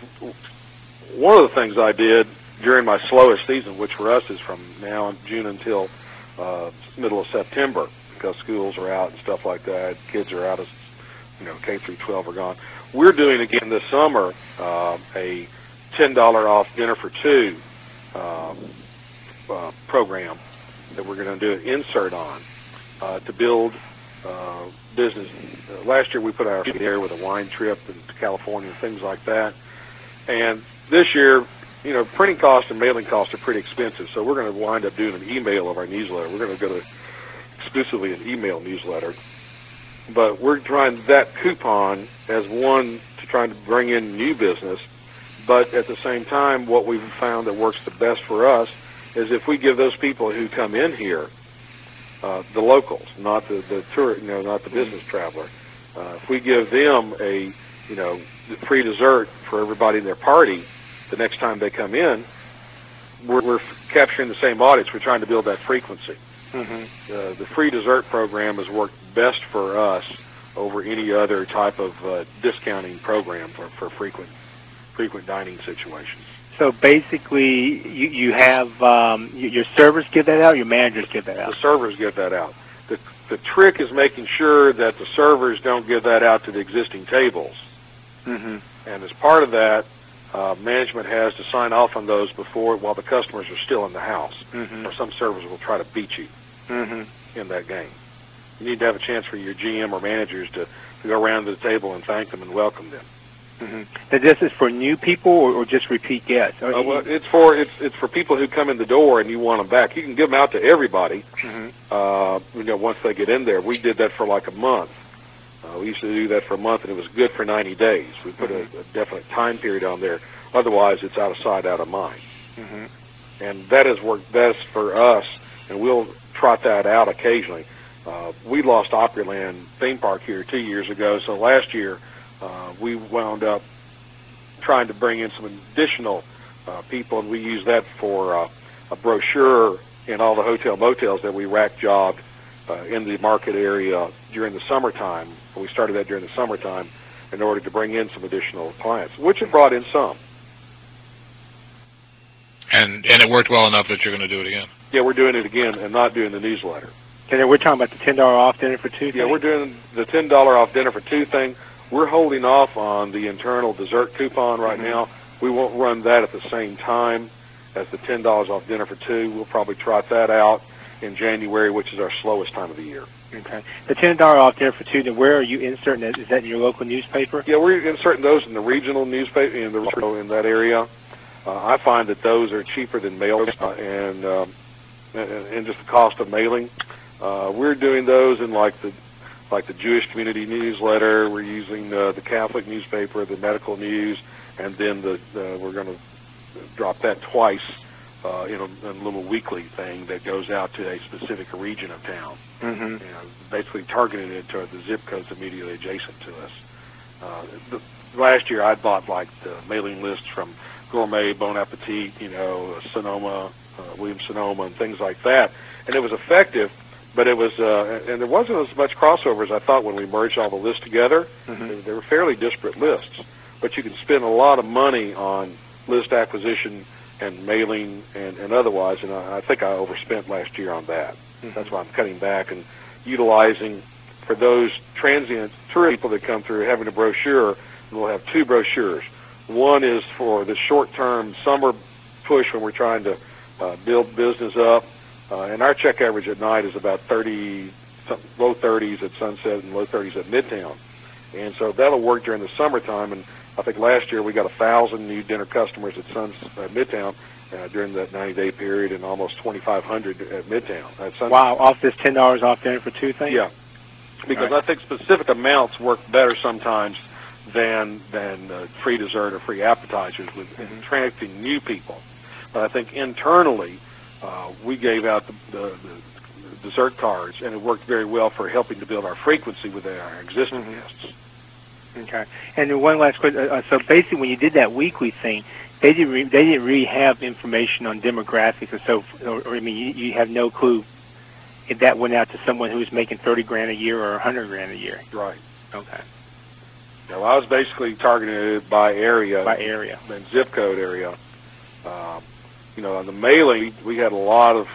[SPEAKER 2] one of the things I did during my slowest season, which for us is from now in June until uh, middle of September, because schools are out and stuff like that, kids are out, of, you know, K through twelve are gone. We're doing again this summer uh, a ten dollars off dinner for two um, uh, program that we're going to do an insert on uh, to build uh, business. Uh, last year we put our feet there with a wine trip to California and things like that. And this year, you know, printing costs and mailing costs are pretty expensive, so we're going to wind up doing an email of our newsletter. We're going to go to exclusively an email newsletter. But we're trying that coupon as one to try to bring in new business. But at the same time, what we've found that works the best for us is if we give those people who come in here, uh, the locals, not the, the tour, you know, not the business traveler, uh, if we give them a, you know, free dessert for everybody in their party the next time they come in, we're, we're capturing the same audience. We're trying to build that frequency.
[SPEAKER 3] Mm-hmm.
[SPEAKER 2] Uh, the free dessert program has worked best for us over any other type of uh, discounting program for, for frequent frequent dining situations.
[SPEAKER 3] So basically, you, you have um, you, your servers give that out, your managers give that out.
[SPEAKER 2] The servers give that out. The, the trick is making sure that the servers don't give that out to the existing tables.
[SPEAKER 3] Mm-hmm.
[SPEAKER 2] And as part of that, uh, management has to sign off on those before, while the customers are still in the house.
[SPEAKER 3] Mm-hmm.
[SPEAKER 2] Or some servers will try to beat you
[SPEAKER 3] Mm-hmm.
[SPEAKER 2] in that game. You need to have a chance for your G M or managers to, to go around to the table and thank them and welcome them.
[SPEAKER 3] Mm-hmm. Now, this is for new people or, or just repeat guests?
[SPEAKER 2] Uh, well, it's for it's it's for people who come in the door and you want them back. You can give them out to everybody.
[SPEAKER 3] Mm-hmm.
[SPEAKER 2] Uh, you know, once they get in there, we did that for like a month. Uh, we used to do that for a month, and it was good for ninety days. We put
[SPEAKER 3] mm-hmm.
[SPEAKER 2] a, a definite time period on there. Otherwise, it's out of sight, out of mind.
[SPEAKER 3] Mm-hmm.
[SPEAKER 2] And that has worked best for us, and we'll trot that out occasionally. Uh, we lost Opryland theme park here two years ago, so last year uh, we wound up trying to bring in some additional uh, people, and we used that for uh, a brochure in all the hotel motels that we rack jobbed uh, in the market area during the summertime. We started that during the summertime in order to bring in some additional clients, which have brought in some.
[SPEAKER 1] And and it worked well enough that you're going to do it again.
[SPEAKER 2] Yeah, we're doing it again and not doing the newsletter.
[SPEAKER 3] And then we're talking about the ten dollar off dinner for two thing?
[SPEAKER 2] Yeah, we're doing the ten dollar off dinner for two thing. We're holding off on the internal dessert coupon right mm-hmm. now. We won't run that at the same time as the ten dollars off dinner for two. We'll probably trot that out in January, which is our slowest time of the year.
[SPEAKER 3] Okay. The ten dollar off dinner for two, then where are you inserting it? Is that in your local newspaper?
[SPEAKER 2] Yeah, we're inserting those in the regional newspaper, in, the, in that area. Uh, I find that those are cheaper than mail uh, and, um, and and just the cost of mailing. Uh, we're doing those in like the like the Jewish Community Newsletter. We're using uh, the Catholic newspaper, the Medical News, and then the, the we're going to drop that twice uh, in, a, in a little weekly thing that goes out to a specific region of town.
[SPEAKER 3] Mm-hmm.
[SPEAKER 2] You know, basically targeting it to the zip codes immediately adjacent to us. Uh, the, last year I bought like the mailing lists from Gourmet, Bon Appetit, you know, Sonoma, uh, Williams Sonoma, and things like that, and it was effective. But it was, uh, and there wasn't as much crossover as I thought when we merged all the lists together.
[SPEAKER 3] Mm-hmm.
[SPEAKER 2] They, they were fairly disparate lists, but you can spend a lot of money on list acquisition and mailing and, and otherwise, and I, I think I overspent last year on that. Mm-hmm. That's why I'm cutting back and utilizing for those transient tour people that come through having a brochure. And we'll have two brochures. One is for the short-term summer push when we're trying to uh, build business up. Uh, and our check average at night is about thirty, low thirties at Sunset and low thirties at Midtown. And so that'll work during the summertime. And I think last year we got one thousand new dinner customers at Sun, uh, Midtown uh, during that ninety-day period and almost twenty-five hundred at Midtown. At Sunset.
[SPEAKER 3] Wow, off this ten dollars off dinner for two thing?
[SPEAKER 2] Yeah, because right. I think specific amounts work better sometimes than than uh, free dessert or free appetizers with mm-hmm. attracting new people. But I think internally, Uh, we gave out the, the, the dessert cards, and it worked very well for helping to build our frequency with our existing
[SPEAKER 3] mm-hmm.
[SPEAKER 2] guests.
[SPEAKER 3] Okay. And then one last question. Uh, so basically, when you did that weekly thing, they didn't re- they didn't really have information on demographics or so. Or, or I mean, you, you have no clue if that went out to someone who was making thirty grand a year or a hundred grand a year.
[SPEAKER 2] Right.
[SPEAKER 3] Okay.
[SPEAKER 2] Now I was basically targeting it by area,
[SPEAKER 3] by area,
[SPEAKER 2] and zip code area. Um, You know, on the mailing, we had a lot of,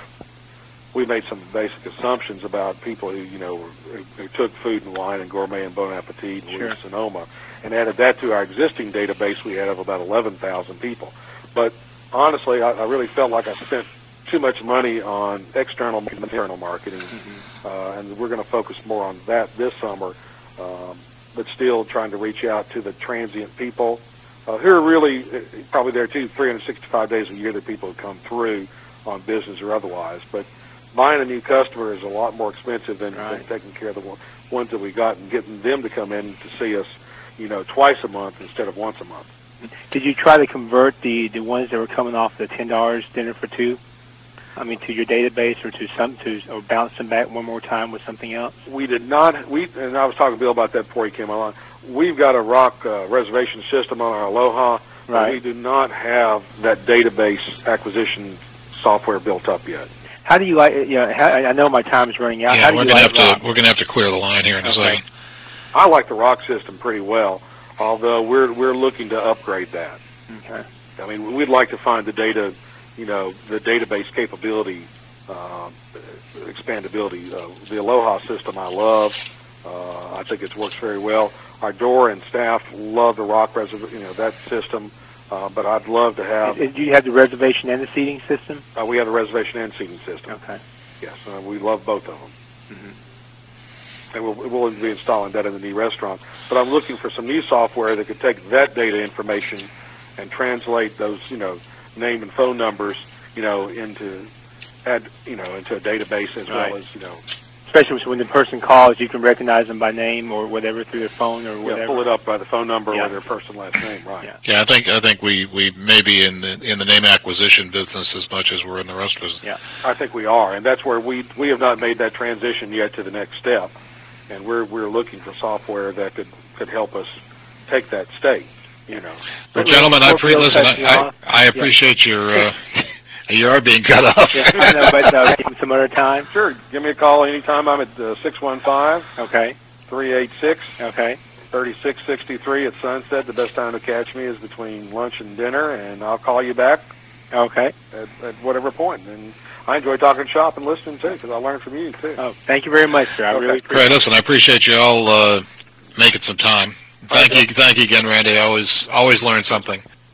[SPEAKER 2] we made some basic assumptions about people who, you know, who, who took Food and Wine and Gourmet and Bon Appetit and
[SPEAKER 3] sure.
[SPEAKER 2] Williams Sonoma, and added that to our existing database we had of about eleven thousand people. But honestly, I, I really felt like I spent too much money on external and internal marketing,
[SPEAKER 3] mm-hmm.
[SPEAKER 2] uh, and we're going to focus more on that this summer, um, but still trying to reach out to the transient people. Uh, who are really uh, probably there too, three hundred sixty-five days a year that people have come through on business or otherwise. But buying a new customer is a lot more expensive than,
[SPEAKER 3] right.
[SPEAKER 2] than taking care of the ones that we got and getting them to come in to see us, you know, twice a month instead of once a month.
[SPEAKER 3] Did you try to convert the, the ones that were coming off the ten dollars dinner for two? I mean, to your database or to some to or bounce them back one more time with something else?
[SPEAKER 2] We did not. We and I was talking to Bill about that before he came on. We've got a Rock uh, reservation system on our Aloha,
[SPEAKER 3] right.
[SPEAKER 2] but we do not have that database acquisition software built up yet.
[SPEAKER 3] How do you like? You know, how, I know my time is running out.
[SPEAKER 1] Yeah,
[SPEAKER 3] how do
[SPEAKER 1] we're
[SPEAKER 3] you
[SPEAKER 1] gonna
[SPEAKER 3] like
[SPEAKER 1] have
[SPEAKER 3] Rock?
[SPEAKER 1] to we're gonna have to clear the line here in a
[SPEAKER 3] okay.
[SPEAKER 1] second.
[SPEAKER 2] I like the Rock system pretty well, although we're we're looking to upgrade that.
[SPEAKER 3] Okay.
[SPEAKER 2] I mean, we'd like to find the data, you know, the database capability, uh, expandability. Uh, the Aloha system I love. Uh, I think it works very well. Our door and staff love the Rock reserv- you know, that system, uh, but I'd love to have.
[SPEAKER 3] Do you have the reservation and the seating system?
[SPEAKER 2] Uh, we have the reservation and seating system.
[SPEAKER 3] Okay.
[SPEAKER 2] Yes, uh, we love both of them.
[SPEAKER 3] Mm-hmm.
[SPEAKER 2] And we'll, we'll be installing that in the new restaurant. But I'm looking for some new software that could take that data information and translate those, you know, name and phone numbers, you know, into, add, you know, into a database as
[SPEAKER 3] right.
[SPEAKER 2] well as, you know.
[SPEAKER 3] Especially when the person calls, you can recognize them by name or whatever through their phone or whatever.
[SPEAKER 2] Yeah, pull it up by the phone number
[SPEAKER 3] yeah.
[SPEAKER 2] or their first and last name, right?
[SPEAKER 3] Yeah,
[SPEAKER 1] yeah I think I think we, we may be in the in the name acquisition business as much as we're in the rest business.
[SPEAKER 3] Yeah,
[SPEAKER 2] I think we are, and that's where we we have not made that transition yet to the next step, and we're we're looking for software that could could help us take that state. You know.
[SPEAKER 1] Well, gentlemen, I, pre- listen, I, I, I appreciate yeah. your uh, You are being cut off.
[SPEAKER 3] Yeah, I know, but uh, some other time.
[SPEAKER 2] Sure. Give me a call anytime. I'm at uh, six one five,
[SPEAKER 3] Okay.
[SPEAKER 2] three eight six,
[SPEAKER 3] Okay.
[SPEAKER 2] thirty-six sixty-three at Sunset. The best time to catch me is between lunch and dinner, and I'll call you back
[SPEAKER 3] Okay.
[SPEAKER 2] at, at whatever point. And I enjoy talking shop and listening, too, because I learn from you, too.
[SPEAKER 3] Oh, thank you very much, sir. I
[SPEAKER 2] Okay.
[SPEAKER 3] really appreciate
[SPEAKER 1] Great. Listen, I appreciate you all uh, making some time. Thank you, thank you again, Randy. I always always learn something.